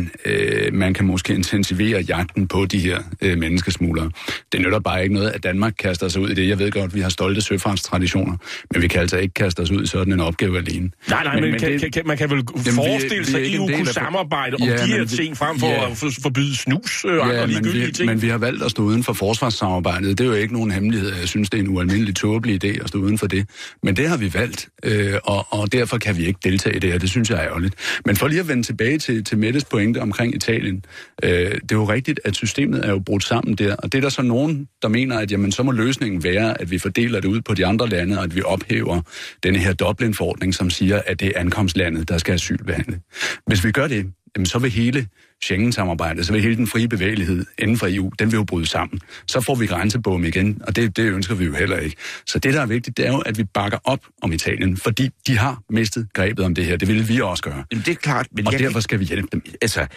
man kan måske intensivere jagten på de her menneskesmuglere. Det nytter bare ikke noget, at Danmark kaster sig ud i det. Jeg ved godt, at vi har stolte søfartstraditioner, men vi kan altså ikke kaste os ud i sådan en opgave alene. Nej, men man kan vel forestille sig, at EU kunne samarbejde om de her ting, frem for at forbyde snus og andre ligegyldige ting. Men vi har valgt at stå uden for forsvarssamarbejdet. Det er jo ikke nogen hemmelighed. Jeg synes, det er en ualmindelig tåbelig idé at stå uden for det. Men det har vi valgt, og derfor kan vi ikke deltage i det her. Det synes jeg er ærgerligt. Men for lige at vende tilbage til Mettes pointe omkring Italien. Det er jo rigtigt, at systemet er jo brudt sammen der. Og det er der så nogen, der mener, at jamen, så må løsningen være, at vi fordeler det ud på de andre lande, og at vi ophæver denne her Dublin-forordning, som siger, at det er ankomstlandet, der skal asylbehandle. Hvis vi gør det, jamen, så vil hele Schengen-samarbejdet, så vil hele den frie bevægelighed inden for EU, den vil jo bryde sammen. Så får vi grænsebom igen, og det ønsker vi jo heller ikke. Så det, der er vigtigt, det er jo, at vi bakker op om Italien, fordi de har mistet grebet om det her. Det vil vi også gøre. Jamen, det er klart. Men og derfor skal vi hjælpe dem. Altså,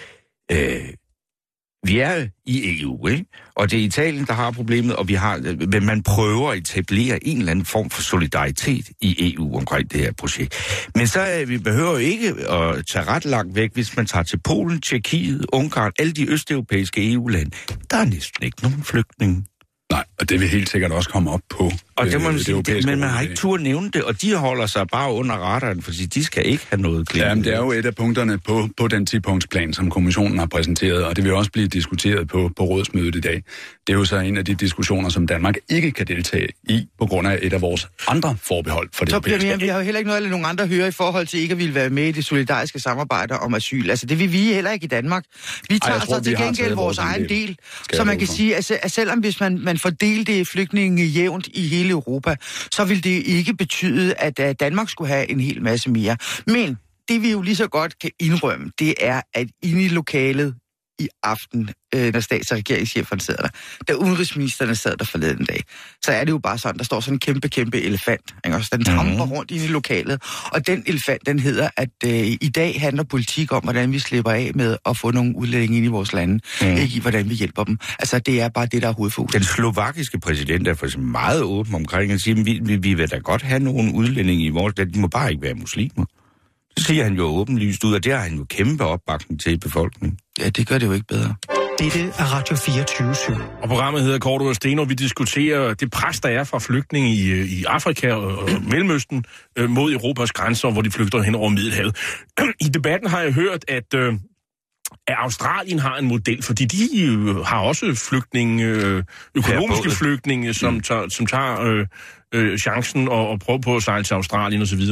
vi er i EU, ikke? Og det er Italien, der har problemet, og men man prøver at etablere en eller anden form for solidaritet i EU omkring det her projekt. Men så vi behøver ikke at tage ret langt væk, hvis man tager til Polen, Tjekkiet, Ungarn, alle de østeuropæiske EU-lande. Der er næsten ikke nogen flygtninge. Nej, og det vil helt sikkert også komme op på og det må man sige, men man har ikke tur nævne det, og de holder sig bare under radaren, fordi de skal ikke have noget glemt. Ja, men det er jo et af punkterne på den 10-punktsplan, som kommissionen har præsenteret, og det vil også blive diskuteret på rådsmødet i dag. Det er jo så en af de diskussioner, som Danmark ikke kan deltage i, på grund af et af vores andre forbehold for det. Så vi har jo heller ikke noget eller nogen andre høre i forhold til ikke at ville være med i det solidariske samarbejde om asyl. Altså det vil vi heller ikke i Danmark. Vi tager så til gengæld vores egen del, så man kan sige, at selvom hvis man fordelte flygtninge jævnt i hele Europa, så vil det ikke betyde, at Danmark skulle have en hel masse mere. Men det vi jo lige så godt kan indrømme, det er, at inde i lokalet i aften, når stats- og regeringscheferne sidder der, da udenrigsministerne sad der forleden dag, så er det jo bare sådan, der står sådan en kæmpe elefant. Ikke? Også den tramper rundt inde i lokalet. Og den elefant, den hedder, at i dag handler politik om, hvordan vi slipper af med at få nogle udlændinge ind i vores lande. Ikke i, hvordan vi hjælper dem. Altså, det er bare det, der er hovedfokus. Den slovakiske præsident er for eksempel meget åben omkring at sige, vi vil da godt have nogle udlændinge i vores land. De må bare ikke være muslimer. Så siger han jo åbenlyst ud, og det har han jo kæmpe opbakning til i befolkningen. Ja, det gør det jo ikke bedre. Dette er Radio 24/7. Og programmet hedder Kort og Steno. Vi diskuterer det pres, der er fra flygtninge i Afrika og Mellemøsten mod Europas grænser, hvor de flygter hen over Middelhavet. I debatten har jeg hørt, at Australien har en model, fordi de har også flygtninge, økonomiske flygtninge, som tager chancen og prøver på at sejle til Australien osv.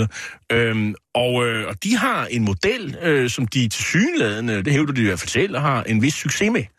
Og de har en model, som de tilsyneladende, det hævder de i hvert fald selv, har en vis succes med.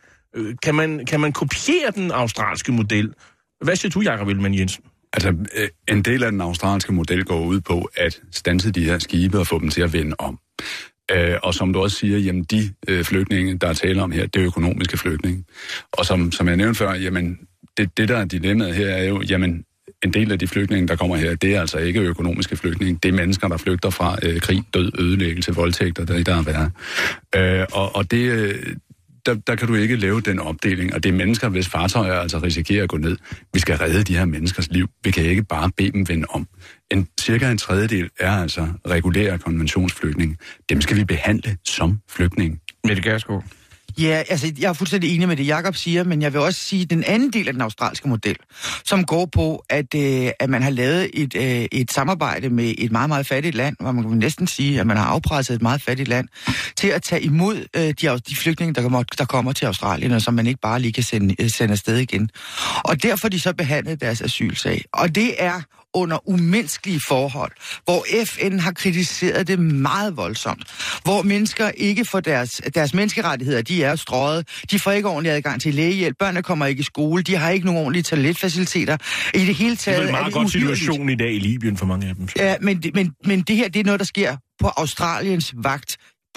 Kan man kopiere den australske model? Hvad siger du, Jakob Ellemann-Jensen? Altså, en del af den australske model går ud på at standse de her skibe og få dem til at vende om. Og som du også siger, jamen de flygtninge, der er tale om her, det er økonomiske flygtninge. Og som jeg nævnte før, jamen det der er dilemmaet her er jo, jamen en del af de flygtninge, der kommer her, det er altså ikke økonomiske flygtninge. Det er mennesker, der flygter fra krig, død, ødelæggelse, voldtægter, der er værre. Og det... Der kan du ikke lave den opdeling, og det er mennesker, hvis fartøjer altså risikerer at gå ned. Vi skal redde de her menneskers liv. Vi kan ikke bare bede dem vende om. Cirka en tredjedel er altså regulære konventionsflygtninge. Dem skal vi behandle som flygtninge. Mette Gjerskov. Ja, altså jeg er fuldstændig enig med det, Jakob siger, men jeg vil også sige den anden del af den australske model, som går på, at man har lavet et samarbejde med et meget, meget fattigt land, hvor man kan næsten sige, at man har afpresset et meget fattigt land, til at tage imod de flygtninge, der kommer til Australien, og som man ikke bare lige kan sende afsted igen. Og derfor de så behandlet deres asylsag. Og det er under umenneskelige forhold, hvor FN har kritiseret det meget voldsomt, hvor mennesker ikke får deres menneskerettigheder, de er strøget, de får ikke ordentlig adgang til lægehjælp, børnene kommer ikke i skole, de har ikke nogen ordentlige toiletfaciliteter. I det hele taget det er en meget god situation i dag i Libyen for mange af dem. Så. Ja, men det her, det er noget, der sker på Australiens vagt,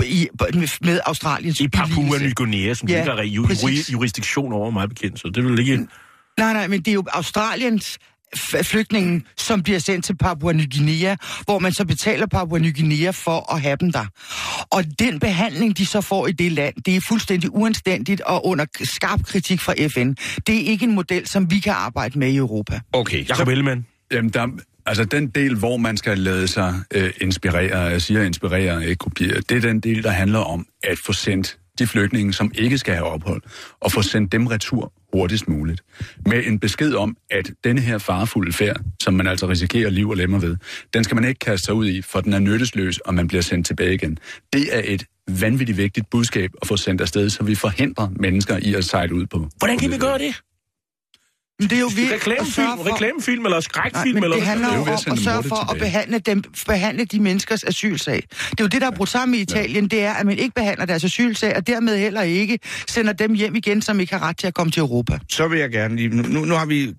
med Australiens i Papua Ny Guinea, som ikke har jurisdiktion over meget bekendt, så det vil ikke... Nej, men det er jo Australiens flygtningen, som bliver sendt til Papua Ny Guinea, hvor man så betaler Papua Ny Guinea for at have dem der. Og den behandling, de så får i det land, det er fuldstændig uanstændigt og under skarp kritik fra FN. Det er ikke en model, som vi kan arbejde med i Europa. Okay, Jakob Ellemann. Jamen, altså den del, hvor man skal lade sig inspirere, jeg siger inspirere, ikke kopiere, det er den del, der handler om at få sendt de flygtninge, som ikke skal have ophold, og få sendt dem retur hurtigst muligt. Med en besked om, at denne her farefulde færd, som man altså risikerer liv og lemmer ved, den skal man ikke kaste sig ud i, for den er nyttesløs, og man bliver sendt tilbage igen. Det er et vanvittigt vigtigt budskab at få sendt afsted, så vi forhindrer mennesker i at sejle ud på. Hvordan kan vi gøre det? Det er jo reklamefilm eller skrækfilm? Nej, eller det handler om at sørge for at behandle de menneskers asylsag. Det er jo det, der er brudt sammen i Italien, det er, at man ikke behandler deres asylsag, og dermed heller ikke sender dem hjem igen, som ikke har ret til at komme til Europa. Så vil jeg gerne lige... Nu har vi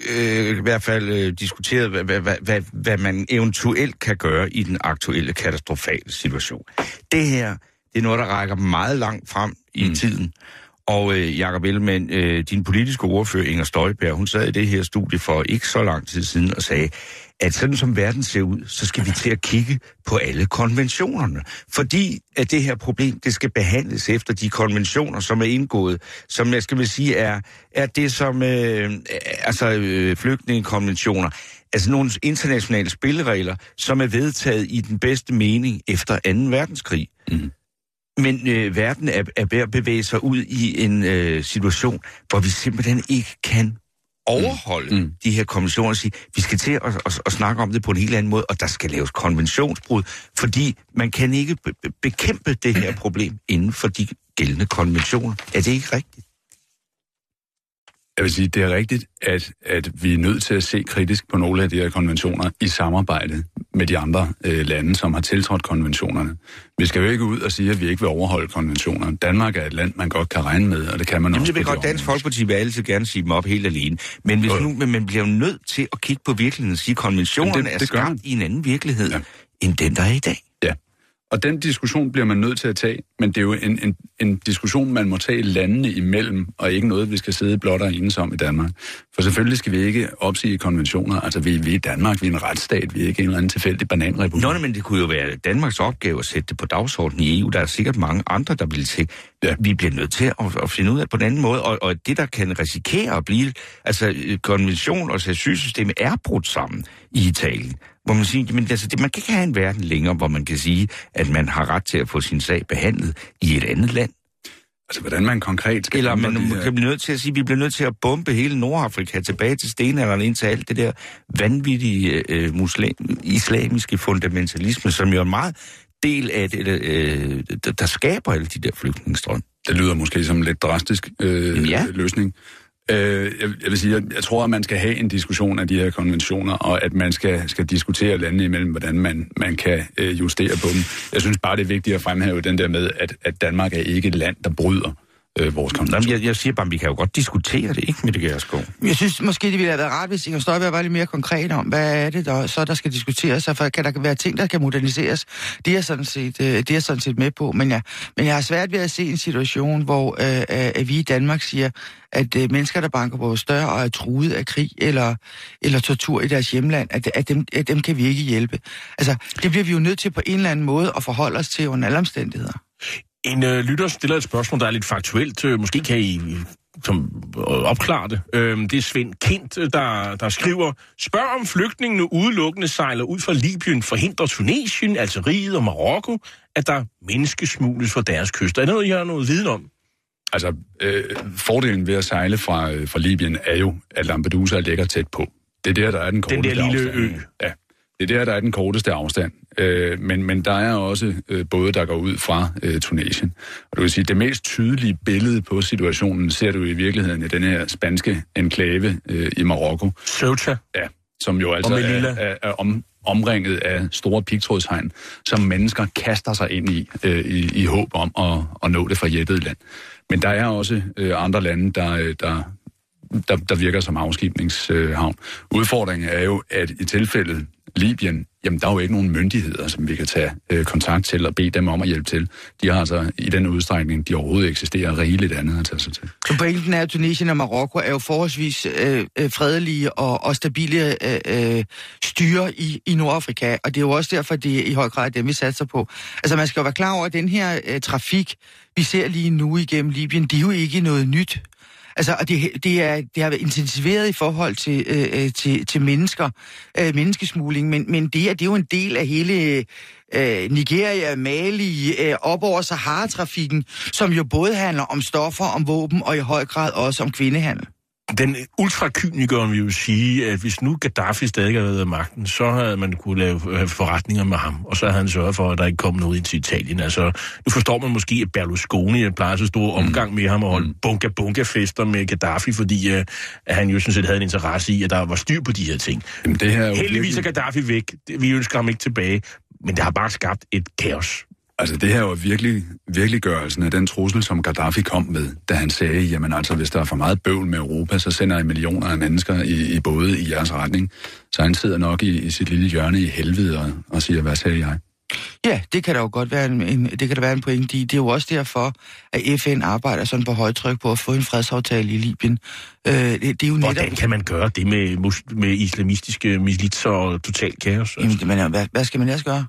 i hvert fald diskuteret, hvad man eventuelt kan gøre i den aktuelle katastrofale situation. Det her, det er noget, der rækker meget langt frem i tiden. Og Jakob Ellemann, din politiske ordfører Inger Støjberg, hun sad i det her studie for ikke så lang tid siden og sagde, at sådan som verden ser ud, så skal vi til at kigge på alle konventionerne. Fordi at det her problem, det skal behandles efter de konventioner, som er indgået, som jeg skal vil sige er det som flygtningekonventioner, altså nogle internationale spilleregler, som er vedtaget i den bedste mening efter 2. verdenskrig. Mm. Men verden er ved at bevæge sig ud i en situation, hvor vi simpelthen ikke kan overholde de her konventioner og sige, vi skal til at snakke om det på en helt anden måde, og der skal laves konventionsbrud, fordi man kan ikke bekæmpe det her problem inden for de gældende konventioner. Er det ikke rigtigt? Jeg vil sige, det er rigtigt, at vi er nødt til at se kritisk på nogle af de her konventioner i samarbejde med de andre lande, som har tiltrådt konventionerne. Vi skal jo ikke ud og sige, at vi ikke vil overholde konventionerne. Danmark er et land, man godt kan regne med, og det kan man også. Det vil godt Dansk Folkeparti vil altid gerne sige dem op helt alene. Men hvis nu man bliver nødt til at kigge på virkeligheden og sige, at konventionerne er skabt i en anden virkelighed, end den, der er i dag. Ja. Og den diskussion bliver man nødt til at tage, men det er jo en diskussion, man må tage landene imellem, og ikke noget, vi skal sidde blot og enes om i Danmark. For selvfølgelig skal vi ikke opsige konventioner. Altså, vi er i Danmark, vi er en retsstat, vi er ikke en eller anden tilfældig bananrepublik. Nå, men det kunne jo være Danmarks opgave at sætte det på dagsordenen i EU. Der er sikkert mange andre, der vil til. Ja. Vi bliver nødt til at finde ud af på den anden måde, og det, der kan risikere at blive... Altså, konvention og asylsystemet er brudt sammen i Italien. Hvor man siger, men altså, man kan ikke have en verden længere, hvor man kan sige, at man har ret til at få sin sag behandlet i et andet land. Altså, hvordan man konkret skal... Eller man kan blive nødt til at sige, at vi bliver nødt til at bombe hele Nordafrika tilbage til stenalderen, indtil alt det der vanvittige islamiske fundamentalisme, som jo er en meget del af det, der skaber alle de der flygtningestrøm. Det lyder måske som en lidt drastisk løsning. Jeg vil sige, jeg tror, at man skal have en diskussion af de her konventioner, og at man skal diskutere landene imellem, hvordan man kan justere på dem. Jeg synes bare, det er vigtigt at fremhæve den der med, at Danmark er ikke et land, der bryder vores konventioner. Jeg siger bare, at vi kan jo godt diskutere det, ikke med det Gjerskov? Jeg synes måske, det ville have været rart, hvis I kan støjbe var lidt mere konkret om, hvad er det, der skal diskuteres, for kan der være ting, der kan moderniseres? Det er jeg sådan set med på, men jeg har svært ved at se en situation, hvor at vi i Danmark siger, at mennesker, der banker på vores dør og er truet af krig eller tortur i deres hjemland, at dem kan vi ikke hjælpe. Altså, det bliver vi jo nødt til på en eller anden måde at forholde os til under alle omstændigheder. En lytter stiller et spørgsmål, der er lidt faktuelt. Måske kan I opklare det. Det er Svend Kind, der skriver, spørg om flygtningene udelukkende sejler ud fra Libyen, forhindrer Tunesien, Algeriet og Marokko, at der menneskesmugles fra deres kyster. Er det noget, I har noget viden om? Altså, fordelen ved at sejle fra Libyen er jo, at Lampedusa ligger tæt på. Det er der er den korteste afstand. Den der lille ø. Ja, det er der er den korteste afstand. Men der er også både, der går ud fra Tunesien. Og du vil sige, det mest tydelige billede på situationen ser du i virkeligheden i den her spanske enklave i Marokko. Ceuta. Ja, som jo altså er omringet af store pigtrådshegn, som mennesker kaster sig ind i håb om at nå det forjættede land. Men der er også andre lande, der virker som afskibningshavn. Udfordringen er jo, at i tilfældet Libyen, jamen der er jo ikke nogen myndigheder, som vi kan tage kontakt til og bede dem om at hjælpe til. De har altså i den udstrækning, de overhovedet eksisterer, rigeligt andet at tage sig til. Så pointen er, at Tunesien og Marokko er jo forholdsvis fredelige og stabile styre i Nordafrika, og det er jo også derfor, det er i høj grad dem, vi satser på. Altså man skal jo være klar over, at den her trafik, vi ser lige nu igennem Libyen, det er jo ikke noget nyt. Altså, og det har været intensiveret i forhold til mennesker, menneskesmugling, men det er jo en del af hele Nigeria, Mali, op over Sahara-trafikken, som jo både handler om stoffer, om våben og i høj grad også om kvindehandel. Den ultrakynikeren vil jo sige, at hvis nu Gaddafi stadig havde været af magten, så havde man kunne lave forretninger med ham, og så havde han sørget for, at der ikke kom noget ind til Italien. Altså, nu forstår man måske, at Berlusconi plejer så stor omgang med ham og holde bunga-bunga-fester med Gaddafi, fordi at han jo sådan set havde en interesse i, at der var styr på de her ting. Jamen, det her heldigvis er Gaddafi væk. Vi ønsker ham ikke tilbage, men det har bare skabt et kaos. Altså det her var virkeliggørelsen af den trussel, som Gaddafi kom med, da han sagde, jamen altså, hvis der er for meget bøvl med Europa, så sender I millioner af mennesker i både i jeres retning. Så han sidder nok i sit lille hjørne i helvede og siger, hvad sagde jeg? Ja, det kan da jo godt være det kan da være en pointe i. Det er jo også derfor, at FN arbejder sådan på højtryk på at få en fredsaftale i Libyen. Det er jo hvordan kan man gøre det med islamistiske militser og total kaos? Altså? Jamen, hvad skal man ellers gøre?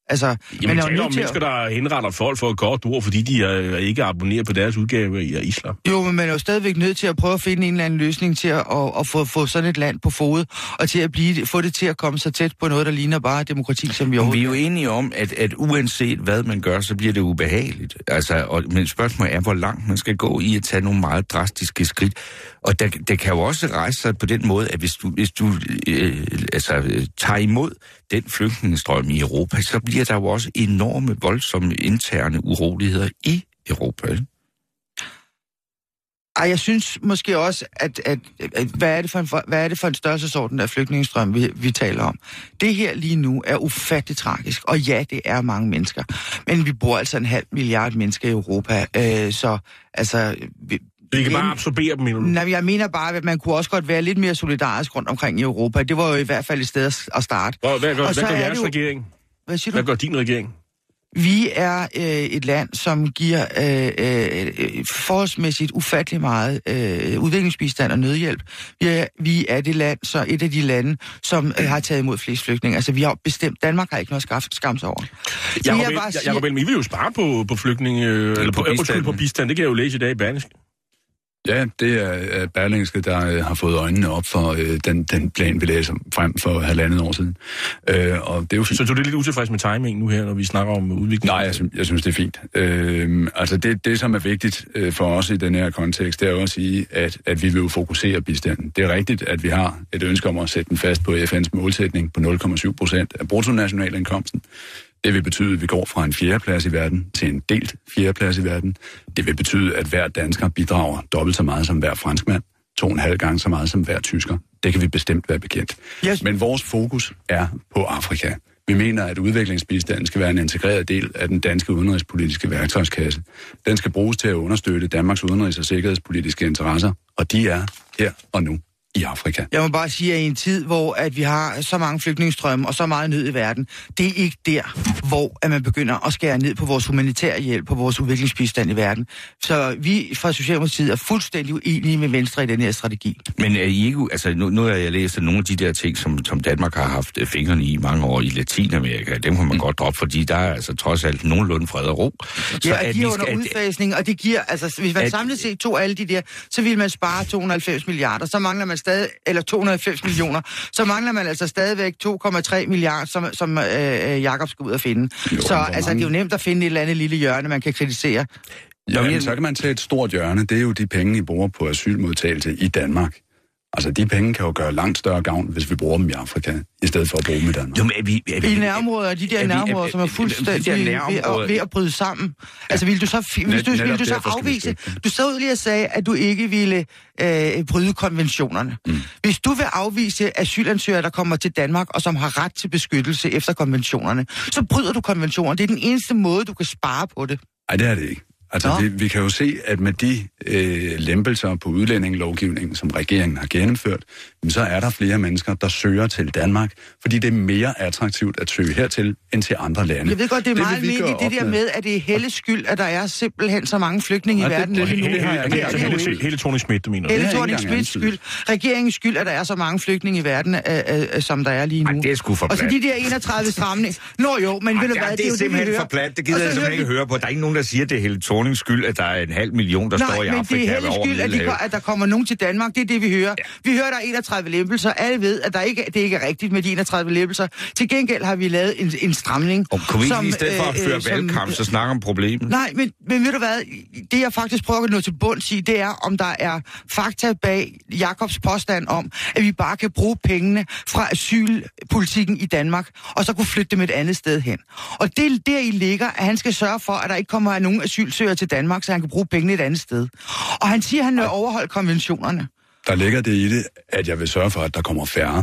Altså, jamen, man taler om mennesker, der henretter folk for et godt ord, fordi de ikke abonnerer på deres udgave af islam. Jo, men man er jo stadigvæk nødt til at prøve at finde en eller anden løsning til at få sådan et land på fod, og til at få det til at komme så tæt på noget, der ligner bare demokrati, som vi overhovedet. Vi er jo enige om, at uanset hvad man gør, så bliver det ubehageligt. Altså, men spørgsmålet er, hvor langt man skal gå i at tage nogle meget drastiske skridt. Og der kan jo også rejse sig på den måde, at hvis du tager imod den flygtningestrøm i Europa, så bliver der jo også enorme, voldsomme interne uroligheder i Europa. Ej, jeg synes måske også, at hvad er det for en størrelsesorden af flygtningestrøm, vi taler om? Det her lige nu er ufatteligt tragisk, og ja, det er mange mennesker. Men vi bor altså 500 milliarder mennesker i Europa, så altså... Vi kan bare absorbere dem endnu. Nej, jeg mener bare, at man kunne også godt være lidt mere solidarisk rundt omkring i Europa. Det var jo i hvert fald et sted at starte. Hvad gør jeres regering? Hvad siger du? Hvad gør din regering? Vi er et land, som giver forholdsmæssigt ufattelig meget udviklingsbistand og nødhjælp. Vi er et af de lande, som har taget imod flest flygtninge. Altså, vi har bestemt... Danmark har ikke noget at skamme sig over. Jakob, men I vil jo spare på flygtninge... eller på bistand. Det kan jeg jo læse i dag i Berlingske. Ja, det er Berlingske, der har fået øjnene op for den plan, vi læser frem for 1,5 år siden. Og det er jo fint. Så du er lidt utilfreds med timing nu her, når vi snakker om udvikling? Nej, jeg synes, det er fint. Altså det, som er vigtigt for os i den her kontekst, det er jo at sige, at vi vil jo fokusere bistanden. Det er rigtigt, at vi har et ønske om at sætte den fast på FN's målsætning på 0,7% af bruttonationalindkomsten. Det vil betyde, at vi går fra en 4. plads i verden til en delt 4. plads i verden. Det vil betyde, at hver dansker bidrager dobbelt så meget som hver franskmand, 2,5 gange så meget som hver tysker. Det kan vi bestemt være bekendt. Yes. Men vores fokus er på Afrika. Vi mener, at udviklingsbistanden skal være en integreret del af den danske udenrigspolitiske værktøjskasse. Den skal bruges til at understøtte Danmarks udenrigs- og sikkerhedspolitiske interesser, og de er her og nu i Afrika. Jeg må bare sige, at i en tid, hvor at vi har så mange flygtningestrømme og så meget nød i verden, det er ikke der, hvor at man begynder at skære ned på vores humanitære hjælp, på vores udviklingsbistand i verden. Så vi fra Socialdemokratiet er fuldstændig uenige med Venstre i den her strategi. Men er I ikke, altså nu har jeg læst nogle af de der ting, som Danmark har haft fingrene i mange år i Latinamerika, dem kan man godt droppe, fordi der er altså trods alt nogenlunde fred og ro. Så ja, og de er under udfasning, og det giver, altså hvis man samlet set tog alle de der, så vil man spare 290 milliarder, så mangler man stadig, eller 290 millioner, så mangler man altså stadigvæk 2,3 milliarder, som Jakob skal ud og finde. Jo, så altså, det er jo nemt at finde et eller andet lille hjørne, man kan kritisere. Ja, så kan man tage et stort hjørne. Det er jo de penge, I bruger på asylmodtagelse i Danmark. Altså, de penge kan jo gøre langt større gavn, hvis vi bruger dem i Afrika, i stedet for at bruge dem i Danmark. Jo, i nærområder, de der nærområder, som er fuldstændig ved at bryde sammen. Altså, vil du så afvise... Du stod lige og sagde, at du ikke ville bryde konventionerne. Hvis du vil afvise asylansøgere, der kommer til Danmark, og som har ret til beskyttelse efter konventionerne, så bryder du konventionerne. Det er den eneste måde, du kan spare på det. Nej, det er det ikke. Altså, vi kan jo se, at med de lempelser på udlændingelovgivningen, som regeringen har gennemført, så er der flere mennesker, der søger til Danmark, fordi det er mere attraktivt at søge hertil, end til andre lande. Jeg ved godt, det er meget almindeligt, det der med, at det er Helles skyld, at der er simpelthen så mange flygtninge i verden. Hele Tony Schmidt, du mener. Hele Tony Schmidts skyld. Regeringens skyld, at der er så mange flygtninge i verden, som der er lige nu. Ej, det er sgu for plat. Og så de der 31 stramninger. Nå jo, men ved du hvad, det er simpelthen for plat. Det gider jeg simpelthen ikke høre på. Der er ikke nogen, der siger, at det er Helle Thornings skyld, at der er 500 000, der står i Afrika. Nej, men det er Helles skyld, at der kommer nogen til Danmark. Det er det, vi hører. Ja. Vi hører, der er 31 lempelser. Alle ved, at det ikke er rigtigt med de 31 lempelser. Til gengæld har vi lavet en stramning. Og kunne vi ikke i stedet for at føre valgkamp, så snakke om problemet? Nej, men ved du hvad? Det jeg faktisk prøver at nå til bunds i, det er, om der er fakta bag Jakobs påstand om, at vi bare kan bruge pengene fra asylpolitikken i Danmark, og så kunne flytte dem et andet sted hen. Og det der i ligger, at han skal sørge for, at der ikke kommer nogen asylsøgere til Danmark, så han kan bruge pengene et andet sted. Og han siger, at han vil overholde konventionerne. Der ligger det i det, at jeg vil sørge for, at der kommer færre.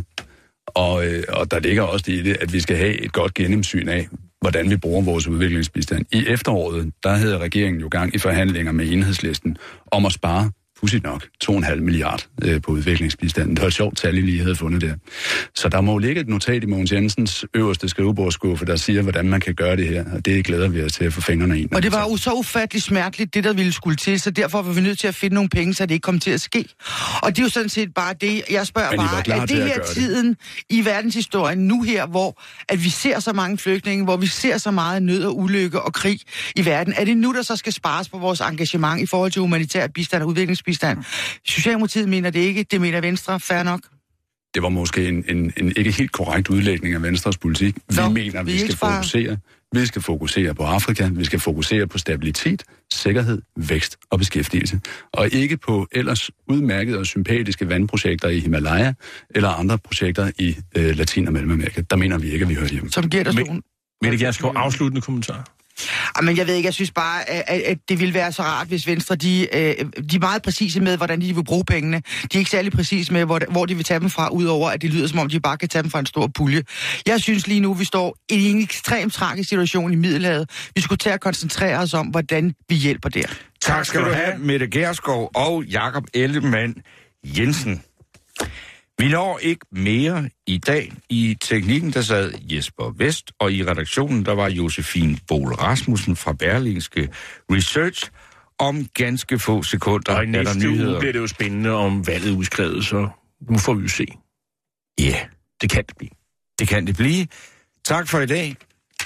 Og der ligger også det i det, at vi skal have et godt gennemsyn af, hvordan vi bruger vores udviklingsbistand. I efteråret, der havde regeringen jo gang i forhandlinger med Enhedslisten om at spare pudsigt nok 2,5 milliard på udviklingsbistanden. Det var et sjovt tal, I lige havde fundet der. Så der må ligge et notat i Mogens Jensens øverste skrivebordsskuffe, der siger, hvordan man kan gøre det her, og det glæder vi os til at få fingrene i. Og det var jo så ufatteligt smerteligt, det der ville skulle til, så derfor var vi nødt til at finde nogle penge, så det ikke kom til at ske. Og det er jo sådan set bare det, jeg spørger bare, er det her tiden i verdenshistorien nu her, hvor at vi ser så mange flygtninge, hvor vi ser så meget nød og ulykke og krig i verden, er det nu, der så skal spares på vores engagement i forhold til humanitær bistand og udviklingsbistand? Socialdemokratiet mener det ikke, det mener Venstre, fair nok. Det var måske en ikke helt korrekt udlægning af Venstres politik. Vi mener, vi skal fokusere på Afrika, vi skal fokusere på stabilitet, sikkerhed, vækst og beskæftigelse. Og ikke på ellers udmærkede og sympatiske vandprojekter i Himalaya eller andre projekter i Latin- og Mellemamerika. Der mener vi ikke, at vi hører hjemme. Som giver dig sådan... Mette Gjerskov, afsluttende kommentar. Men jeg ved ikke, jeg synes bare, at det ville være så rart, hvis Venstre, de er meget præcise med, hvordan de vil bruge pengene. De er ikke særlig præcise med, hvor de vil tage dem fra, udover at det lyder som om, de bare kan tage dem fra en stor pulje. Jeg synes lige nu, vi står i en ekstremt tragisk situation i Middelhavet. Vi skulle til at koncentrere os om, hvordan vi hjælper der. Tak skal du have, Mette Gjerskov og Jakob Ellemann Jensen. Vi når ikke mere i dag. I teknikken, der sad Jesper Vest, og i redaktionen, der var Josefine Bol Rasmussen fra Berlingske Research. Om ganske få sekunder og i næste uge bliver det jo spændende, om valget er udskrevet, så nu får vi jo se. Ja, yeah. Det kan det blive. Det kan det blive. Tak for i dag.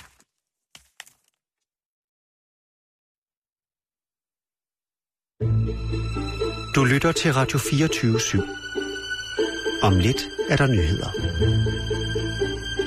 Du lytter til Radio 24/7. Om lidt er der nyheder.